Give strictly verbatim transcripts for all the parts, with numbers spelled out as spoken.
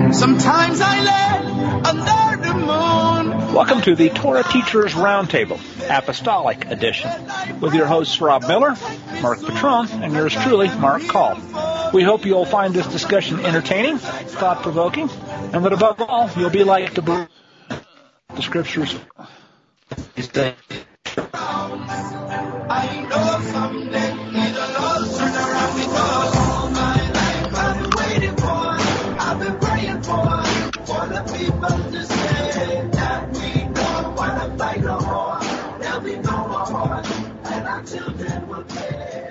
Sometimes I lay under the moon. Welcome to the Torah Teachers Roundtable, Apostolic Edition, with your hosts Rob Miller, Mark Patron, and yours truly, Mark Call. We hope you'll find this discussion entertaining, thought-provoking, and that above all, you'll be like to believe the Scriptures. I know someday it'll all turn around because all my life I've been waiting for, I've been praying for, for the people to say that we don't want to fight no more. There'll be no more war, and our children will pay.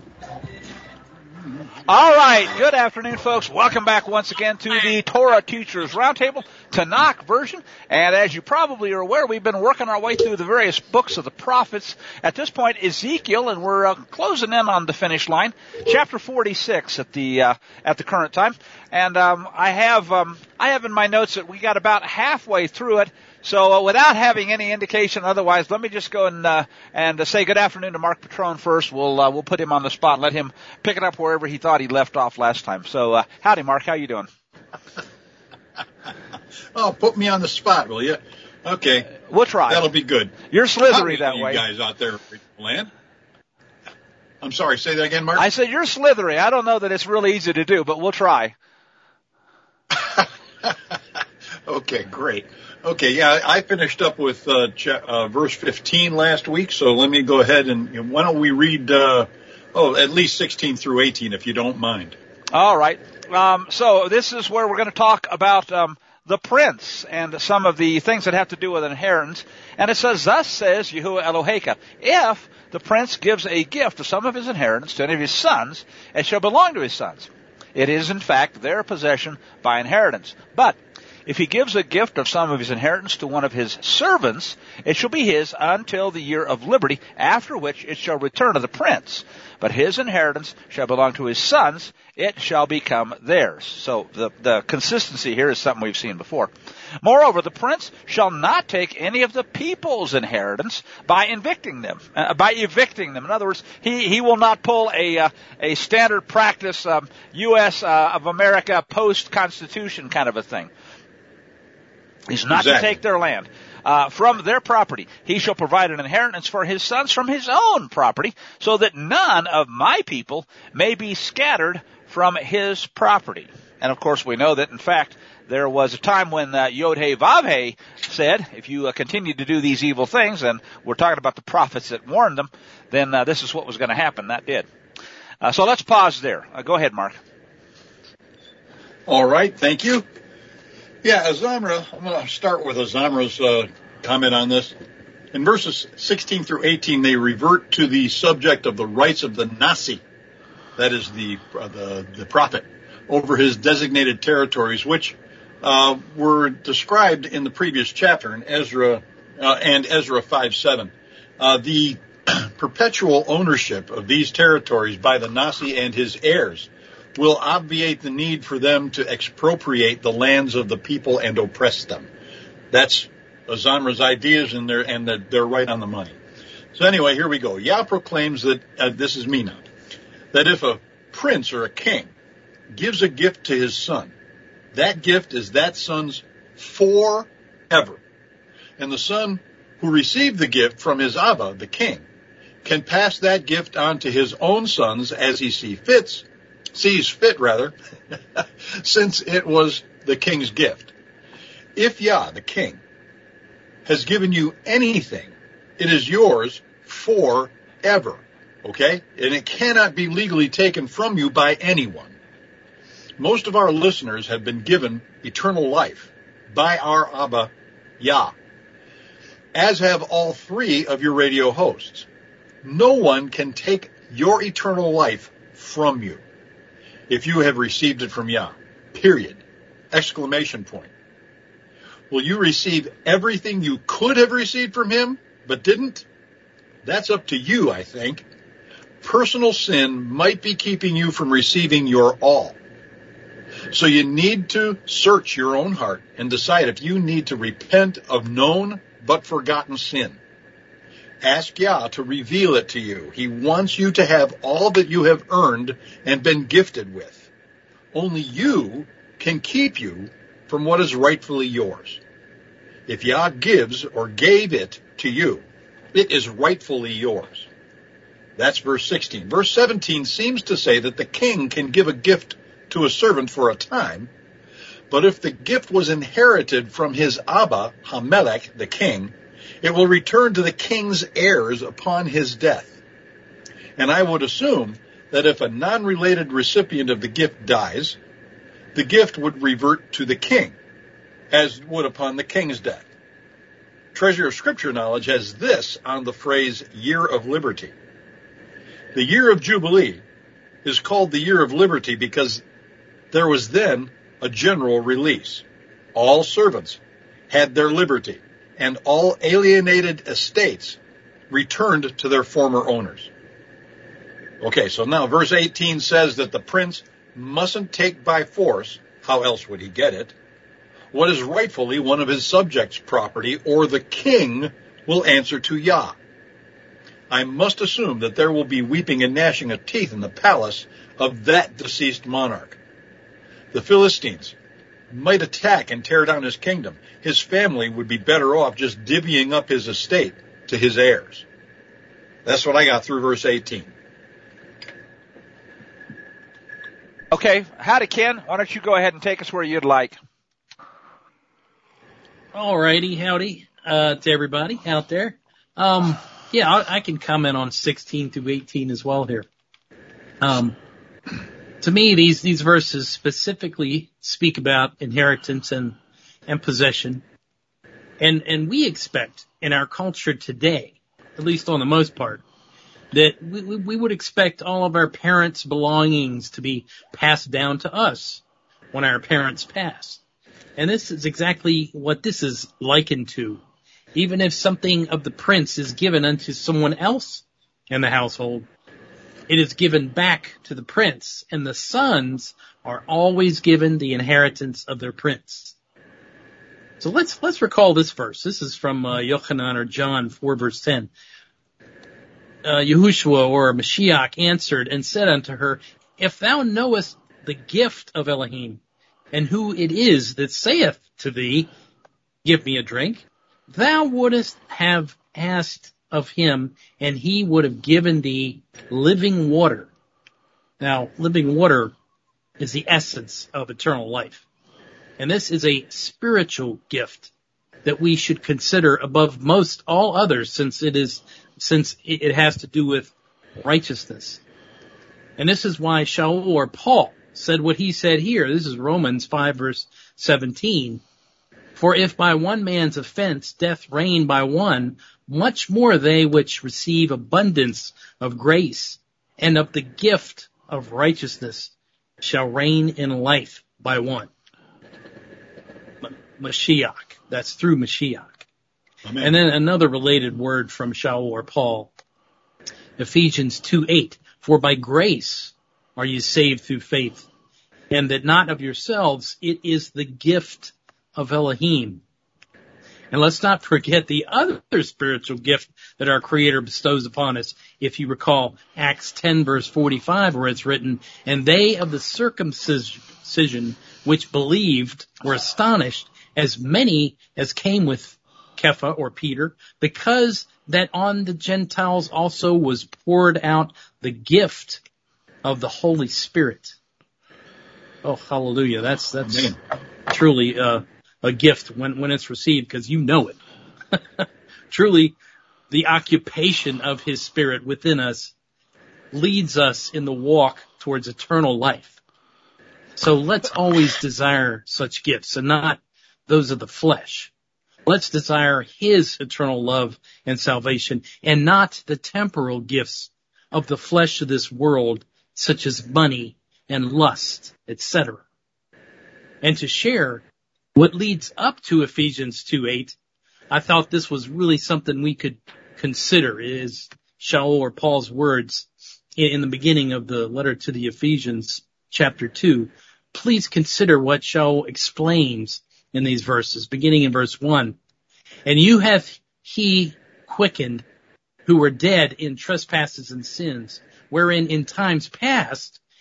All right, good afternoon, folks. Welcome back once again to the Torah Teachers Roundtable, Tanakh version. And as you probably are aware, we've been working our way through the various books of the prophets. At this point, Ezekiel, and we're uh, closing in on the finish line, chapter forty-six at the uh, at the current time. And um, I have um, I have in my notes that we got about halfway through it. So uh, without having any indication otherwise, let me just go and uh, and uh, say good afternoon to Mark Patron first. We'll uh, we'll put him on the spot and let him pick it up wherever he thought he left off last time. So uh, howdy, Mark. How you doing? Oh, put me on the spot, will you? Okay. We'll try. That'll be good. You're slithery Howdy, that you way. You guys out there in land. I'm sorry, say that again, Mark? I said you're slithery. I don't know that it's really easy to do, but we'll try. Okay, great. Okay, yeah, I finished up with uh, ch- uh, verse fifteen last week, so let me go ahead and, you know, why don't we read, uh, oh, at least sixteen through eighteen, if you don't mind. All right. Um, so this is where we're going to talk about um, the prince and some of the things that have to do with inheritance. And it says, thus says Yahuwah Eloheka, if the prince gives a gift of some of his inheritance to any of his sons, it shall belong to his sons. It is, in fact, their possession by inheritance. But if he gives a gift of some of his inheritance to one of his servants, it shall be his until the year of liberty, after which it shall return to the prince. But his inheritance shall belong to his sons, it shall become theirs. So the, the consistency here is something we've seen before. Moreover, the prince shall not take any of the people's inheritance by evicting them. Uh, by evicting them. In other words, he, he will not pull a uh, a standard practice um, U S uh, of America post-Constitution kind of a thing. He's not exactly. to take their land uh, from their property. He shall provide an inheritance for his sons from his own property, so that none of my people may be scattered from his property. And of course, we know that, in fact, there was a time when uh, Yod-Heh-Vav-Heh said, if you uh, continue to do these evil things, and we're talking about the prophets that warned them, then uh, this is what was going to happen. That did. Uh, so let's pause there. Uh, go ahead, Mark. All right, thank you. Yeah, Azamra, I'm going to start with Azamra's uh, comment on this. In verses sixteen through eighteen, they revert to the subject of the rights of the Nasi, that is the uh, the, the prophet, over his designated territories, which uh, were described in the previous chapter in Ezra uh, and Ezra five seven. Uh, the perpetual ownership of these territories by the Nasi and his heirs will obviate the need for them to expropriate the lands of the people and oppress them. That's Azamra's ideas, and they're, and they're right on the money. So anyway, here we go. Yah proclaims that, uh, this is me now, that if a prince or a king gives a gift to his son, that gift is that son's forever. And the son who received the gift from his Abba, the king, can pass that gift on to his own sons as he sees fits, sees fit rather, since it was the king's gift. If Yah, the king, has given you anything, it is yours forever, okay? And it cannot be legally taken from you by anyone. Most of our listeners have been given eternal life by our Abba, Yah, as have all three of your radio hosts. No one can take your eternal life from you if you have received it from Yah, period, exclamation point. Will you receive everything you could have received from him, but didn't? That's up to you, I think. Personal sin might be keeping you from receiving your all. So you need to search your own heart and decide if you need to repent of known but forgotten sin. Ask Yah to reveal it to you. He wants you to have all that you have earned and been gifted with. Only you can keep you from what is rightfully yours. If Yah gives or gave it to you, it is rightfully yours. That's verse sixteen. Verse seventeen seems to say that the king can give a gift to a servant for a time, but if the gift was inherited from his Abba, Hamelech, the king, it will return to the king's heirs upon his death. And I would assume that if a non-related recipient of the gift dies, the gift would revert to the king, as would upon the king's death. Treasure of Scripture Knowledge has this on the phrase year of liberty. The year of Jubilee is called the year of liberty because there was then a general release. All servants had their liberty, and all alienated estates returned to their former owners. Okay, so now verse eighteen says that the prince mustn't take by force, how else would he get it, what is rightfully one of his subjects' property, or the king will answer to Yah. I must assume that there will be weeping and gnashing of teeth in the palace of that deceased monarch. The Philistines might attack and tear down his kingdom. His family would be better off just divvying up his estate to his heirs. That's what I got through verse eighteen. Okay, howdy, Ken. Why don't you go ahead and take us where you'd like. All righty, howdy uh, to everybody out there. Um, yeah, I, I can comment on sixteen through eighteen as well here. Um, to me, these these verses specifically speak about inheritance and and possession, and and we expect in our culture today, at least on the most part, that we, we would expect all of our parents' belongings to be passed down to us when our parents pass. And this is exactly what this is likened to. Even if something of the prince is given unto someone else in the household, it is given back to the prince, and the sons are always given the inheritance of their prince. So let's let's recall this verse. This is from uh, Yochanan or John four verse ten. Uh, Yahushua or Mashiach answered and said unto her, If thou knowest the gift of Elohim, and who it is that saith to thee, Give me a drink, thou wouldest have asked of him, and he would have given thee living water. Now, living water is the essence of eternal life. And this is a spiritual gift that we should consider above most all others, since it is, since it has to do with righteousness. And this is why Shaul or Paul said what he said here. This is Romans five verse seventeen. For if by one man's offense death reigned by one, much more they which receive abundance of grace and of the gift of righteousness shall reign in life by one. Mashiach. That's through Mashiach. Amen. And then another related word from Shaul or Paul. Ephesians two eight. For by grace are you saved through faith, and that not of yourselves, it is the gift of Elohim. And let's not forget the other spiritual gift that our Creator bestows upon us. If you recall Acts ten verse forty-five, where it's written, And they of the circumcision which believed were astonished, as many as came with Kepha or Peter, because that on the Gentiles also was poured out the gift of the Holy Spirit. Oh, hallelujah. That's, that's Amen. truly uh, a gift when, when it's received, because you know it. Truly, the occupation of His Spirit within us leads us in the walk towards eternal life. So let's always desire such gifts and not those of the flesh. Let's desire His eternal love and salvation, and not the temporal gifts of the flesh of this world, such as money and lust, et cetera. And to share what leads up to Ephesians two eight, I thought this was really something we could consider, is Shaul or Paul's words in the beginning of the letter to the Ephesians, chapter two. Please consider what Shaul explains in these verses, beginning in verse one. And you hath he quickened who were dead in trespasses and sins, wherein in times past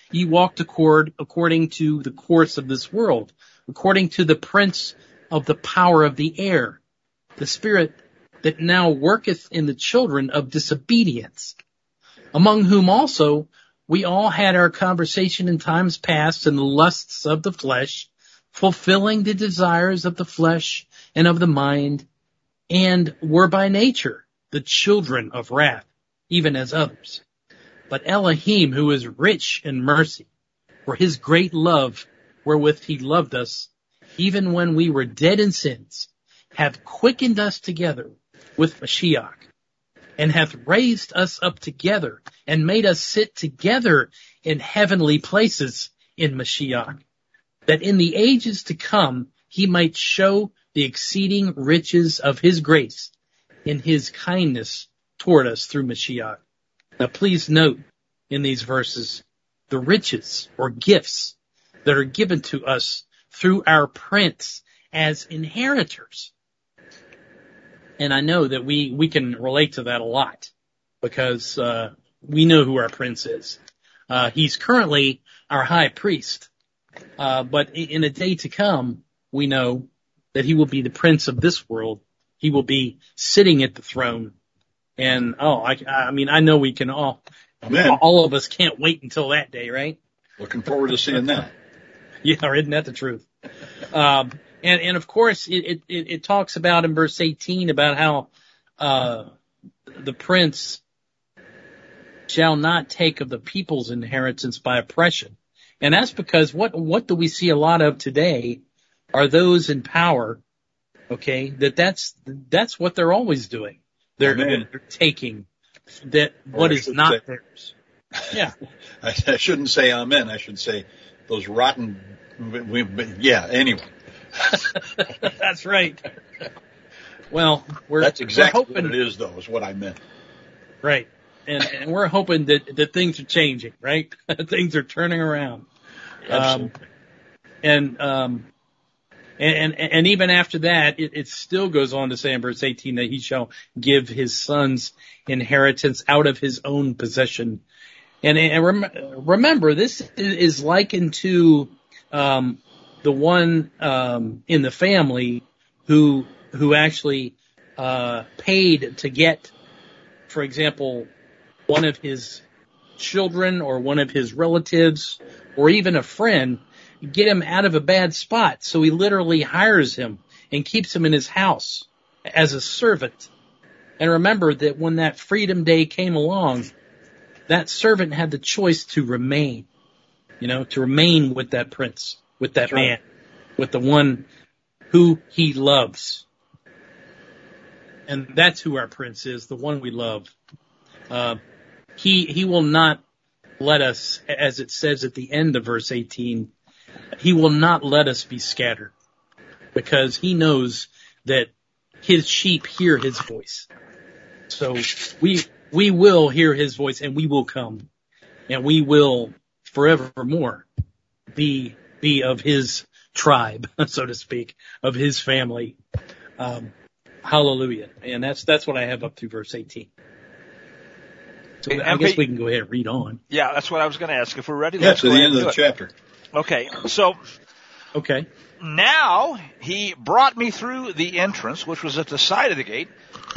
ye walked accord, according to the course of this world, according to the prince of the power of the air, the spirit that now worketh in the children of disobedience, among whom also we all had our conversation in times past in the lusts of the flesh, fulfilling the desires of the flesh and of the mind, and were by nature the children of wrath, even as others. But Elohim, who is rich in mercy, for his great love wherewith he loved us, even when we were dead in sins, hath quickened us together with Mashiach, and hath raised us up together, and made us sit together in heavenly places in Mashiach, that in the ages to come he might show the exceeding riches of his grace in his kindness toward us through Mashiach. Now please note in these verses the riches or gifts that are given to us through our prince as inheritors. And I know that we, we can relate to that a lot because uh, we know who our prince is. Uh, he's currently our high priest. Uh, but in a day to come, we know that he will be the prince of this world. He will be sitting at the throne. And, oh, I, I mean, I know we can all, Amen. all of us can't wait until that day, right? Looking forward to seeing that. Yeah, isn't that the truth? Um, and, and of course, it, it, it talks about in verse eighteen about how, uh, the prince shall not take of the people's inheritance by oppression. And that's because what, what do we see a lot of today are those in power, okay, that that's, that's what they're always doing. They're, Amen. they're taking that what is not say, theirs. Yeah. I, I shouldn't say amen. I should say those rotten, we, we, yeah, anyway. That's right. Well, we're, that's exactly we're hoping, what it is, though, is what I meant. Right. And, and we're hoping that, that things are changing, right? Things are turning around. Absolutely. Um, and, um, and, and, and even after that, it, it still goes on to say in verse eighteen that he shall give his sons inheritance out of his own possession. And, and rem- remember, this is likened to, um, the one, um, in the family who, who actually, uh, paid to get, for example, one of his children or one of his relatives or even a friend, get him out of a bad spot. So he literally hires him and keeps him in his house as a servant. And remember that when that freedom day came along, that servant had the choice to remain, you know, to remain with that prince, with that man, with the one who he loves. And that's who our prince is, the one we love. Uh, he, he will not let us, as it says at the end of verse eighteen, he will not let us be scattered because he knows that his sheep hear his voice. So we, we will hear his voice and we will come and we will forevermore be, be of his tribe, so to speak, of his family. Um, hallelujah. And that's, that's what I have up through verse eighteen. So I and guess Pete, we can go ahead and read on. Yeah, that's what I was going to ask. If we're ready, yeah, let's to go the ahead end of the and do chapter. it. Okay, so Okay. now he brought me through the entrance, which was at the side of the gate,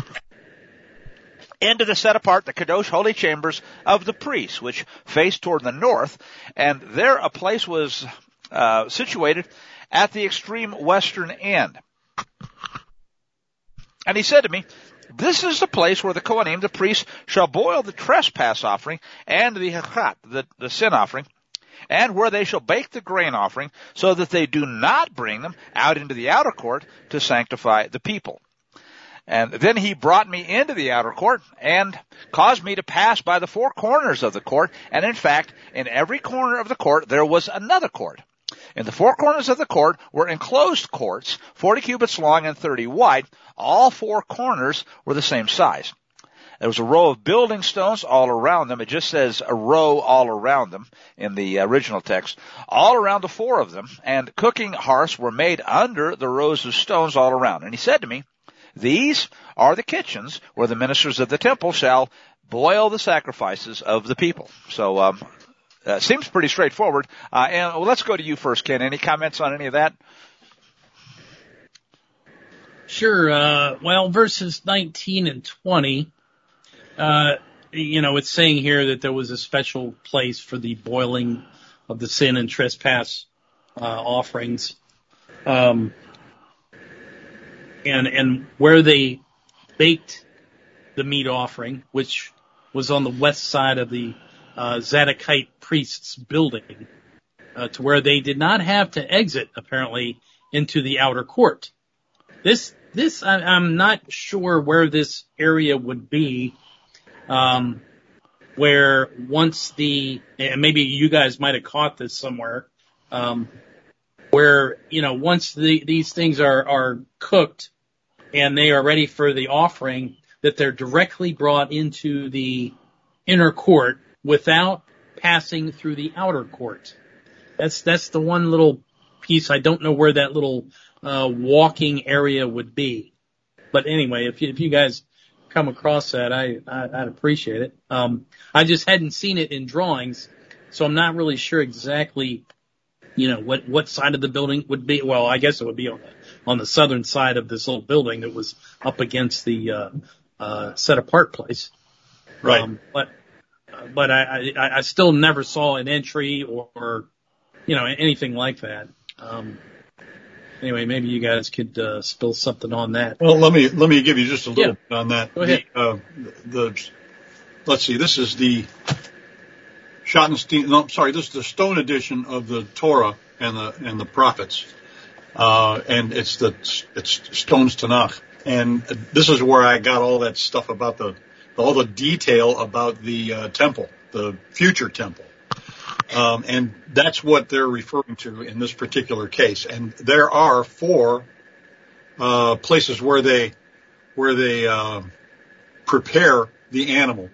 into the set apart, the Kadosh holy chambers of the priests, which faced toward the north, and there a place was uh, situated at the extreme western end. And he said to me, this is the place where the Kohanim, the priests, shall boil the trespass offering and the hechat, the, the sin offering, and where they shall bake the grain offering, so that they do not bring them out into the outer court to sanctify the people. And then he brought me into the outer court and caused me to pass by the four corners of the court. And in fact, in every corner of the court, there was another court. In the four corners of the court were enclosed courts, forty cubits long and thirty wide. All four corners were the same size. There was a row of building stones all around them. It just says a row all around them in the original text. All around the four of them, and cooking hearths were made under the rows of stones all around. And he said to me, these are the kitchens where the ministers of the temple shall boil the sacrifices of the people. So um, uh, seems pretty straightforward. Uh, and well, let's go to you first, Ken. Any comments on any of that? Sure. Uh, well, verses nineteen and twenty, uh, you know, it's saying here that there was a special place for the boiling of the sin and trespass uh, offerings, um, and and where they baked the meat offering, which was on the west side of the uh, Zadokite priests' building, uh, to where they did not have to exit apparently into the outer court. This This, I, I'm not sure where this area would be, um, where once the, and maybe you guys might have caught this somewhere, um, where, you know, once the, these things are, are cooked and they are ready for the offering, that they're directly brought into the inner court without passing through the outer court. That's, that's the one little piece. I don't know where that little Uh, walking area would be. But anyway, if you, if you guys come across that, I, I, I'd appreciate it. Um, I just hadn't seen it in drawings, so I'm not really sure exactly, you know, what, what side of the building would be. Well, I guess it would be on the, on the southern side of this little building that was up against the, uh, uh, set apart place. Right. Um, but, but I, I, I still never saw an entry or, or you know, anything like that. Um, Anyway, maybe you guys could uh, spill something on that. Well, let me let me give you just a little Yeah. bit on that. Go ahead. The, uh, the let's see, this is the Schottenstein. No, sorry, this is the Stone edition of the Torah and the and the prophets, uh, and it's the it's Stone's Tanakh. And this is where I got all that stuff about the all the detail about the uh, temple, the future temple. Um, and that's what they're referring to in this particular case. And there are four uh, places where they where they uh, prepare the animal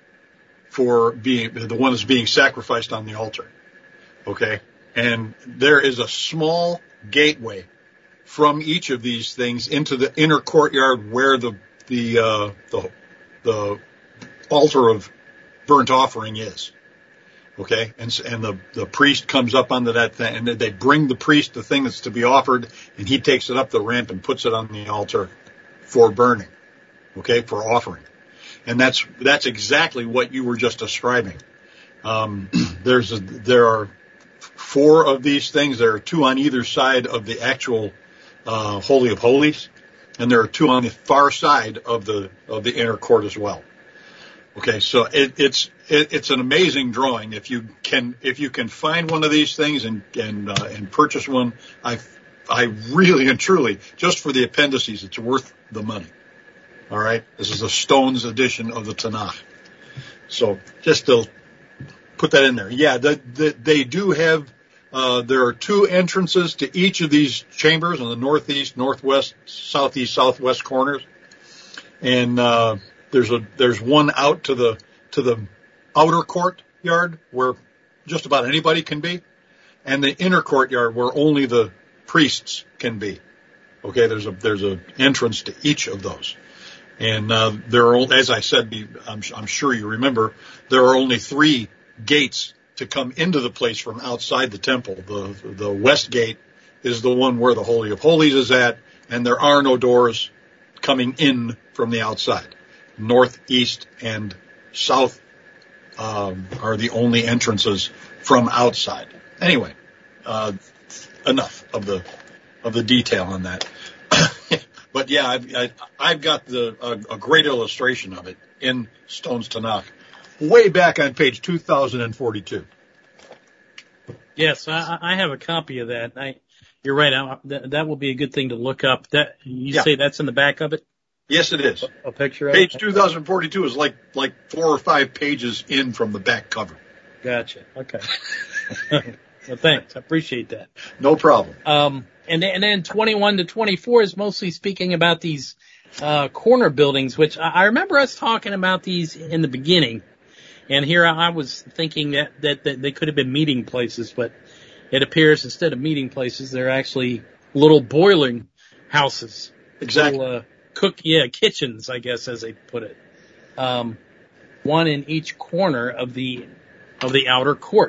for being the one that's being sacrificed on the altar. Okay, and there is a small gateway from each of these things into the inner courtyard where the the uh, the the altar of burnt offering is. Okay, and and the the priest comes up onto that thing, and they bring the priest the thing that's to be offered, and he takes it up the ramp and puts it on the altar for burning. Okay, for offering, and that's that's exactly what you were just describing. Um, there's a, there are four of these things. There are two on either side of the actual uh, Holy of Holies, and there are two on the far side of the of the inner court as well. Okay, so it, it's it, it's an amazing drawing. If you can if you can find one of these things and and uh, and purchase one, I I really and truly, just for the appendices, it's worth the money. All right, this is a Stone's edition of the Tanakh. So just to put that in there, yeah, the, the, they do have. Uh, there are two entrances to each of these chambers on the northeast, northwest, southeast, southwest corners, and. Uh, There's a there's one out to the to the outer courtyard where just about anybody can be, and the inner courtyard where only the priests can be. Okay, there's a there's a entrance to each of those, and uh, there are, as I said, I'm, I'm sure you remember, there are only three gates to come into the place from outside the temple. The the west gate is the one where the Holy of Holies is at, and there are no doors coming in from the outside. North, east, and south um, are the only entrances from outside. Anyway, uh, enough of the of the detail on that. But yeah, I've, I, I've got the a, a great illustration of it in Stone's Tanakh, way back on page two thousand forty-two. Yes, I, I have a copy of that. I, you're right. I, that, that will be a good thing to look up. That you Yeah. say that's in the back of it? Yes, it is. A picture of Page it? two thousand forty-two is like like four or five pages in from the back cover. Gotcha. Okay. Well, thanks. I appreciate that. No problem. Um, and then, and then twenty-one to twenty-four is mostly speaking about these uh, corner buildings, which I, I remember us talking about these in the beginning. And here I, I was thinking that, that that they could have been meeting places, but it appears instead of meeting places, they're actually little boiling houses. Exactly. Little, uh, cook, yeah, kitchens, I guess, as they put it. Um, one in each corner of the of the outer court,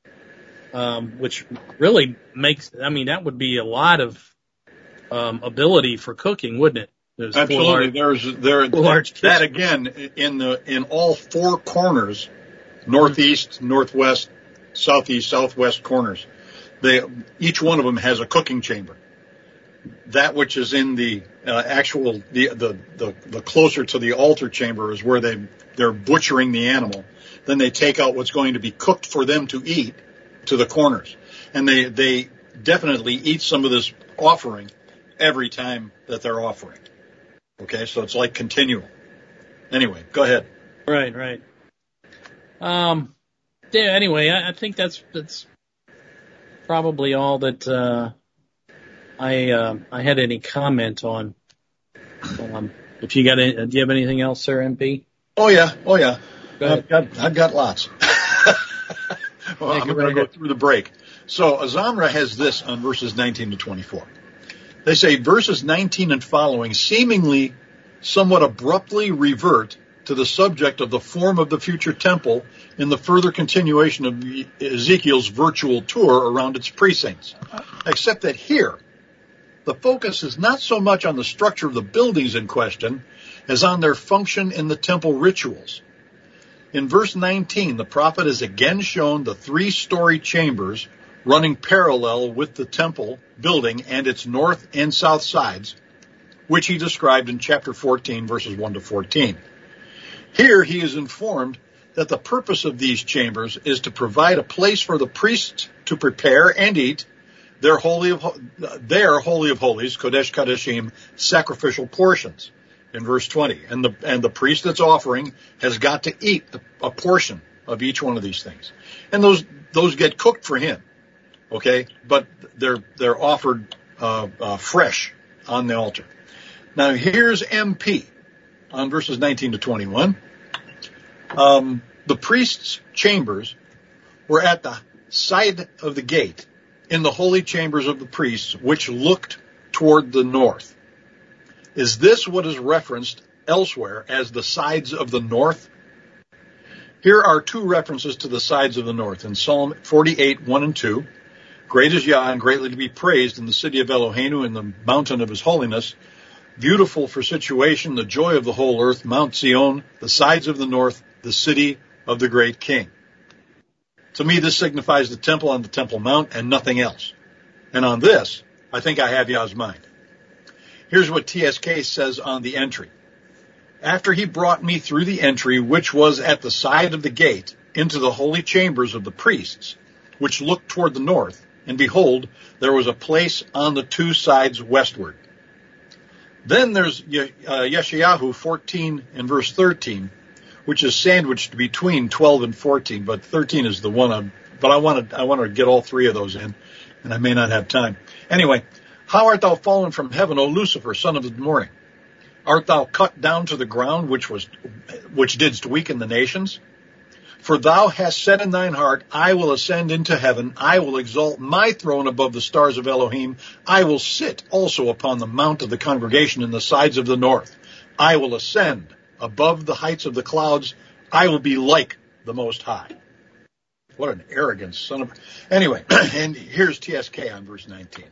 um, which really makes, I mean, that would be a lot of um, ability for cooking, wouldn't it? There's Absolutely. Large, There's there large that again in the in all four corners, northeast, mm-hmm. northwest, southeast, southwest corners. They each one of them has a cooking chamber. That which is in the uh, actual the, the the the closer to the altar chamber is where they they're butchering the animal. Then they take out what's going to be cooked for them to eat to the corners, and they they definitely eat some of this offering every time that they're offering. Okay, so it's like continual. Anyway, go ahead. Right, right. Um, yeah. Anyway, I, I think that's that's probably all that uh, I uh, I had any comment on. Um, if you got, any, do you have anything else, sir, M P? Oh yeah, oh yeah. Go ahead. I've got I've got lots. Well, I'm going to go through the break. So Azamra has this on verses nineteen to twenty-four. They say verses nineteen and following seemingly somewhat abruptly revert to the subject of the form of the future temple in the further continuation of Ezekiel's virtual tour around its precincts. Except that here, the focus is not so much on the structure of the buildings in question as on their function in the temple rituals. In verse nineteen, the prophet is again shown the three-story chambers running parallel with the temple building and its north and south sides, which he described in chapter fourteen, verses one to fourteen. Here he is informed that the purpose of these chambers is to provide a place for the priests to prepare and eat their holy of, their holy of holies, Kodesh Kodeshim, sacrificial portions, in verse twenty. And the, and the priest that's offering has got to eat a, a portion of each one of these things. And those, those get cooked for him. Okay, but they're they're offered uh, uh, fresh on the altar. Now here's M P on verses nineteen to twenty-one. Um, the priest's chambers were at the side of the gate in the holy chambers of the priests, which looked toward the north. Is this what is referenced elsewhere as the sides of the north? Here are two references to the sides of the north in Psalm forty-eight, one and two. Great is Yah and greatly to be praised in the city of Eloheinu, in the mountain of his holiness. Beautiful for situation, the joy of the whole earth, Mount Zion, the sides of the north, the city of the great king. To me, this signifies the temple on the Temple Mount and nothing else. And on this, I think I have Yah's mind. Here's what T S K says on the entry. After he brought me through the entry, which was at the side of the gate, into the holy chambers of the priests, which looked toward the north, and behold, there was a place on the two sides westward. Then there's Yeshayahu fourteen and verse thirteen, which is sandwiched between twelve and fourteen, but thirteen is the one I'm, but I want to, I want to get all three of those in, and I may not have time. Anyway, how art thou fallen from heaven, O Lucifer, son of the morning? Art thou cut down to the ground, which was, which didst weaken the nations? For thou hast said in thine heart, I will ascend into heaven, I will exalt my throne above the stars of Elohim, I will sit also upon the mount of the congregation in the sides of the north. I will ascend above the heights of the clouds, I will be like the Most High. What an arrogant son of... Anyway, and here's T S K on verse nineteen.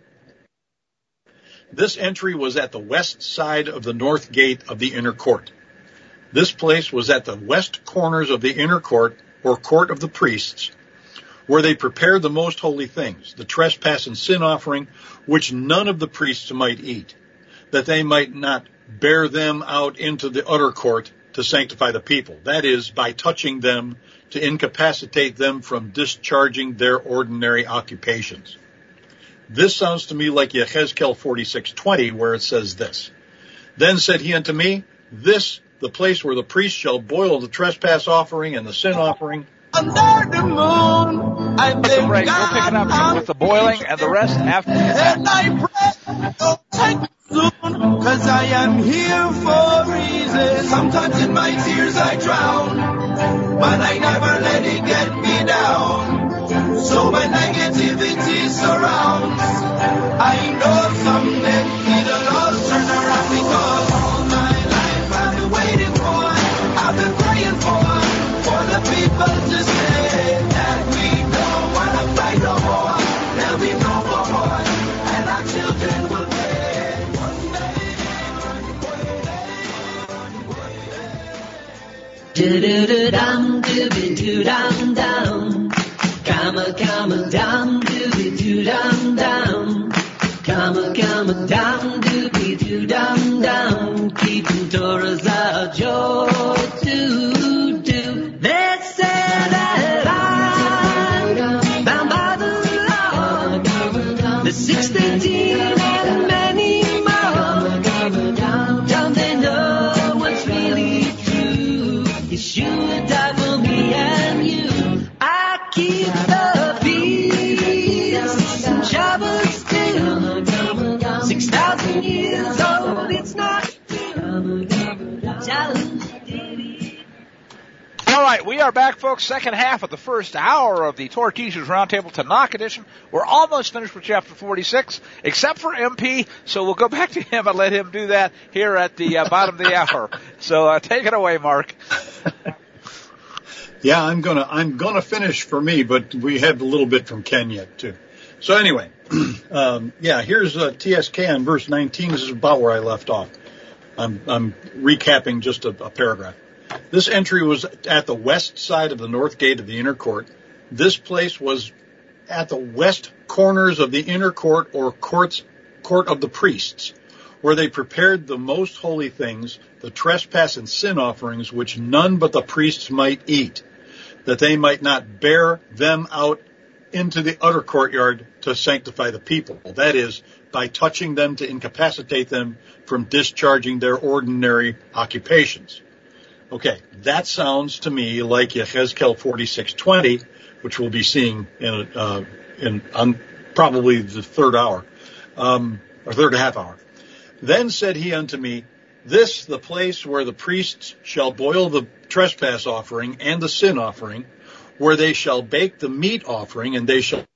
This entry was at the west side of the north gate of the inner court. This place was at the west corners of the inner court, or court of the priests, where they prepared the most holy things, the trespass and sin offering, which none of the priests might eat, that they might not bear them out into the utter court to sanctify the people. That is, by touching them to incapacitate them from discharging their ordinary occupations. This sounds to me like Yechezkel forty-six twenty, where it says this. Then said he unto me, this the place where the priest shall boil the trespass offering and the sin offering. Under the moon, I the break. We'll pick it up with the boiling and the rest after that. And I pray, don't take me soon, cause I am here for a reason. Sometimes in my tears I drown, but I never let it get me down. So when negativity surrounds, I know someday the Lord turn around, because all my life I've been waiting for, I've been praying for, for the people to say children will pay one day. Do do do dum do be do dum dum. Come a come a dum do be do dum dum. Come a come a dum do be do dum dum. Keeping Torah's a joy to do. They say that I'm bound by the law. The six thirteen and many more. Don't they know what's really true? Yeshua died for me and you. I keep the peace and travel still. Six thousand years old, it's not true. Challenge. All right, we are back, folks. Second half of the first hour of the Torah Teachers Roundtable Tanakh edition. We're almost finished with chapter forty-six, except for M P, so we'll go back to him and let him do that here at the uh, bottom of the hour. So uh, take it away, Mark. Yeah, I'm gonna I'm gonna finish for me, but we have a little bit from Ken yet too. So anyway, um, yeah, here's uh, T S K on verse nineteen. This is about where I left off. I'm I'm recapping just a, a paragraph. This entry was at the west side of the north gate of the inner court. This place was at the west corners of the inner court, or courts, court of the priests, where they prepared the most holy things, the trespass and sin offerings, which none but the priests might eat, that they might not bear them out into the utter courtyard to sanctify the people. That is, by touching them to incapacitate them from discharging their ordinary occupations. Okay, that sounds to me like Yechezkel forty-six twenty, which we'll be seeing in uh, in on probably the third hour, um, or third half hour. Then said he unto me, this the place where the priests shall boil the trespass offering and the sin offering, where they shall bake the meat offering, and they shall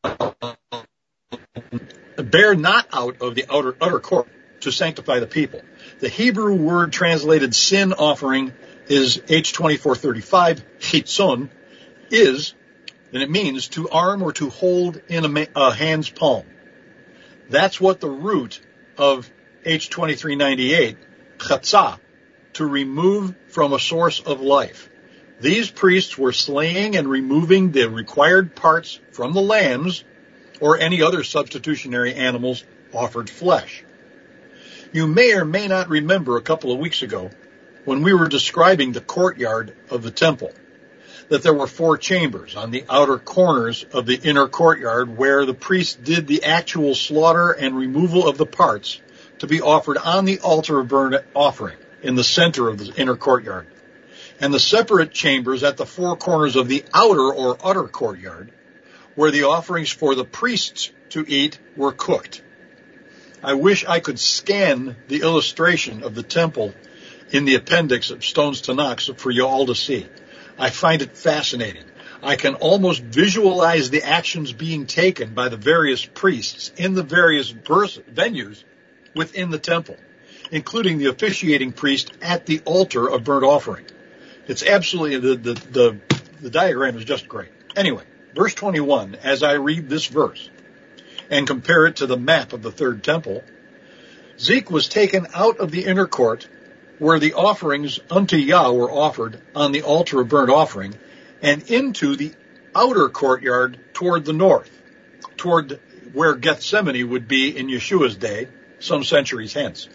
bear not out of the outer utter court to sanctify the people. The Hebrew word translated sin offering is H twenty-four thirty-five, chitzon, is, and it means to arm or to hold in a, ma- a hand's palm. That's what the root of H twenty-three ninety-eight, chatzah, to remove from a source of life. These priests were slaying and removing the required parts from the lambs or any other substitutionary animals offered flesh. You may or may not remember a couple of weeks ago when we were describing the courtyard of the temple, that there were four chambers on the outer corners of the inner courtyard where the priests did the actual slaughter and removal of the parts to be offered on the altar of burnt offering in the center of the inner courtyard, and the separate chambers at the four corners of the outer or utter courtyard where the offerings for the priests to eat were cooked. I wish I could scan the illustration of the temple in the appendix of Stone's Tanakh for you all to see. I find it fascinating. I can almost visualize the actions being taken by the various priests in the various verse, venues within the temple, including the officiating priest at the altar of burnt offering. It's absolutely, the, the, the, the diagram is just great. Anyway, verse twenty-one, as I read this verse and compare it to the map of the third temple, Zeke was taken out of the inner court where the offerings unto Yah were offered on the altar of burnt offering, and into the outer courtyard toward the north, toward where Gethsemane would be in Yeshua's day, some centuries hence.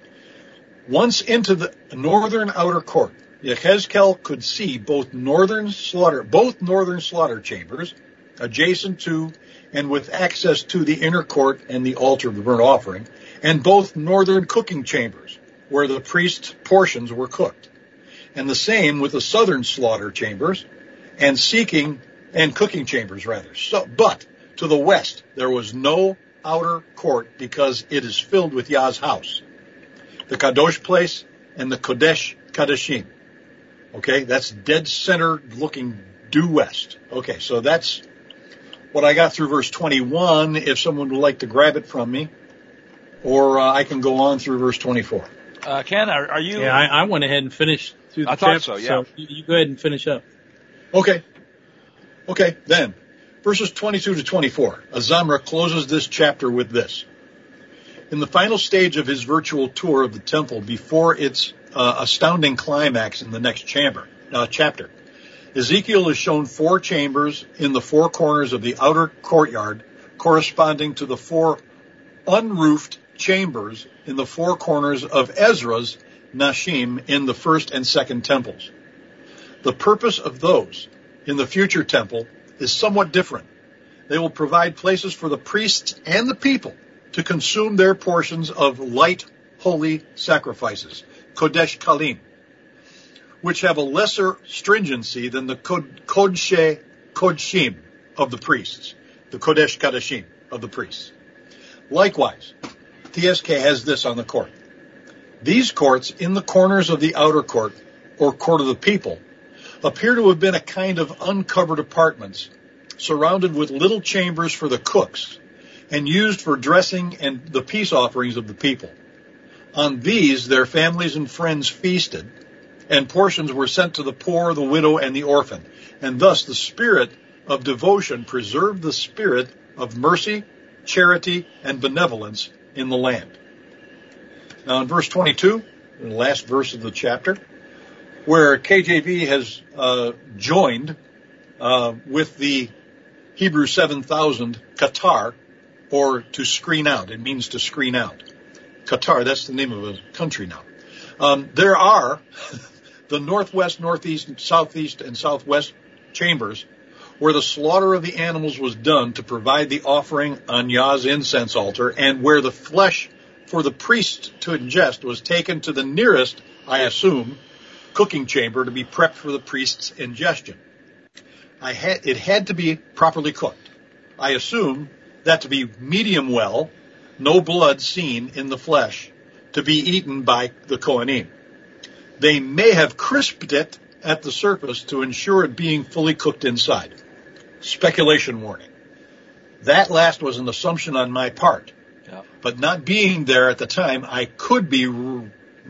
Once into the northern outer court, Yechezkel could see both northern slaughter, both northern slaughter chambers, adjacent to and with access to the inner court and the altar of the burnt offering, and both northern cooking chambers, where the priest's portions were cooked, and the same with the southern slaughter chambers and seeking and cooking chambers rather. So, but to the west there was no outer court because it is filled with Yah's house, the Kadosh place and the Kodesh Kadeshim. Okay, that's dead center looking due west. Okay, so that's what I got through verse twenty-one. If someone would like to grab it from me, or uh, I can go on through verse twenty-four. Uh, Ken, are, are you? Yeah, I, I went ahead and finished through the I chapter, thought so, yeah. so you, you go ahead and finish up. Okay. Okay, then, verses twenty-two to twenty-four. Azamra closes this chapter with this. In the final stage of his virtual tour of the temple before its uh, astounding climax in the next chamber, uh, chapter, Ezekiel is shown four chambers in the four corners of the outer courtyard corresponding to the four unroofed chambers in the four corners of Ezra's Nashim in the first and second temples. The purpose of those in the future temple is somewhat different. They will provide places for the priests and the people to consume their portions of light, holy sacrifices, Kodesh Kalim, which have a lesser stringency than the Kodshe Kodshim of the priests, the Kodesh Kadashim of the priests. Likewise, T S K has this on the court. These courts in the corners of the outer court, or court of the people, appear to have been a kind of uncovered apartments surrounded with little chambers for the cooks and used for dressing and the peace offerings of the people. On these, their families and friends feasted, and portions were sent to the poor, the widow, and the orphan. And thus the spirit of devotion preserved the spirit of mercy, charity, and benevolence in the land. Now in verse twenty-two, in the last verse of the chapter, where K J V has uh, joined uh, with the Hebrew seven thousand Qatar, or to screen out. It means to screen out. Qatar, that's the name of a country now. Um, there are the northwest, northeast, southeast, and southwest chambers where the slaughter of the animals was done to provide the offering on Yah's incense altar, and where the flesh for the priest to ingest was taken to the nearest, I assume, cooking chamber to be prepped for the priest's ingestion. I had, it had to be properly cooked. I assume that to be medium well, no blood seen in the flesh, to be eaten by the Kohanim. They may have crisped it at the surface to ensure it being fully cooked inside. Speculation warning. That last was an assumption on my part. Yeah. But not being there at the time, I could be r-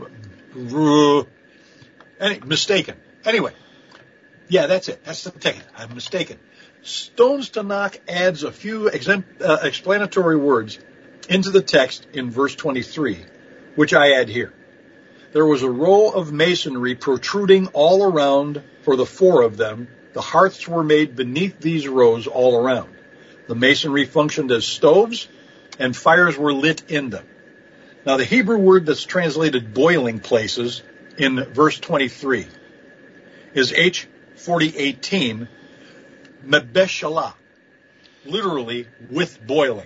r- any, mistaken. Anyway, yeah, that's it. That's the ticket. I'm mistaken. Stones to Knock adds a few exempt, uh, explanatory words into the text in verse twenty-three, which I add here. There was a row of masonry protruding all around for the four of them. The hearths were made beneath these rows all around. The masonry functioned as stoves, and fires were lit in them. Now, the Hebrew word that's translated boiling places in verse twenty-three is H forty eighteen, mebeshalah, literally with boiling,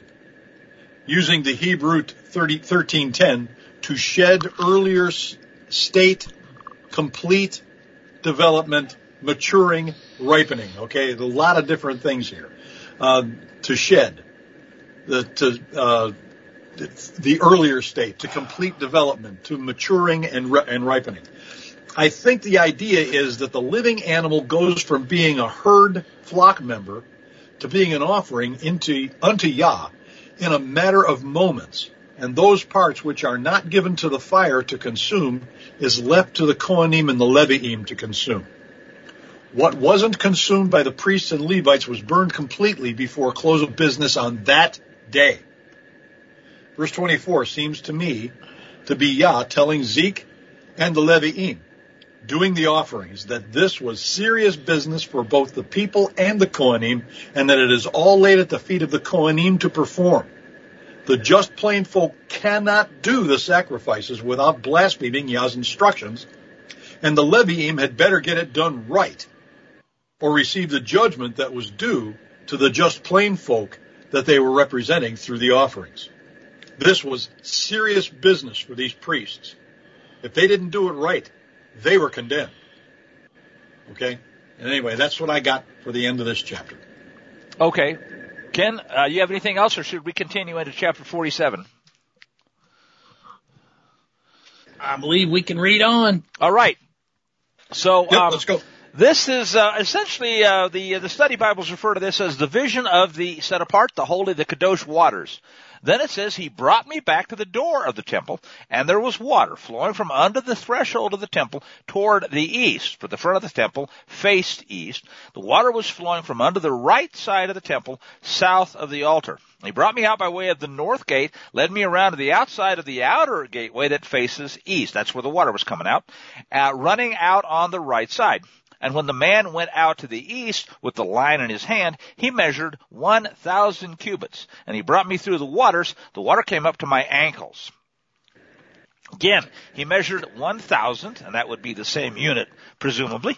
using the Hebrew thirteen ten to shed earlier state, complete development, maturing, ripening. Okay, a lot of different things here. Uh, to shed, the, to uh, the earlier state, to complete development, to maturing and and ripening. I think the idea is that the living animal goes from being a herd flock member to being an offering into unto Yah in a matter of moments. And those parts which are not given to the fire to consume is left to the Kohanim and the Leviim to consume. What wasn't consumed by the priests and Levites was burned completely before close of business on that day. Verse twenty-four seems to me to be Yah telling Zeke and the Leviim, doing the offerings, that this was serious business for both the people and the Kohanim, and that it is all laid at the feet of the Kohanim to perform. The just plain folk cannot do the sacrifices without blaspheming Yah's instructions, and the Leviim had better get it done right, or receive the judgment that was due to the just plain folk that they were representing through the offerings. This was serious business for these priests. If they didn't do it right, they were condemned. Okay? And anyway, that's what I got for the end of this chapter. Okay. Ken, uh, you have anything else, or should we continue into chapter forty-seven? I believe we can read on. All right. So, yep, um, let's go. This is uh, essentially uh, the the study Bibles refer to this as the vision of the set apart, the holy, the kadosh waters. Then it says, he brought me back to the door of the temple, and there was water flowing from under the threshold of the temple toward the east. For the front of the temple faced east. The water was flowing from under the right side of the temple, south of the altar. He brought me out by way of the north gate, led me around to the outside of the outer gateway that faces east. That's where the water was coming out, uh, running out on the right side. And when the man went out to the east with the line in his hand, he measured one thousand cubits. And he brought me through the waters. The water came up to my ankles. Again, he measured one thousand, and that would be the same unit, presumably.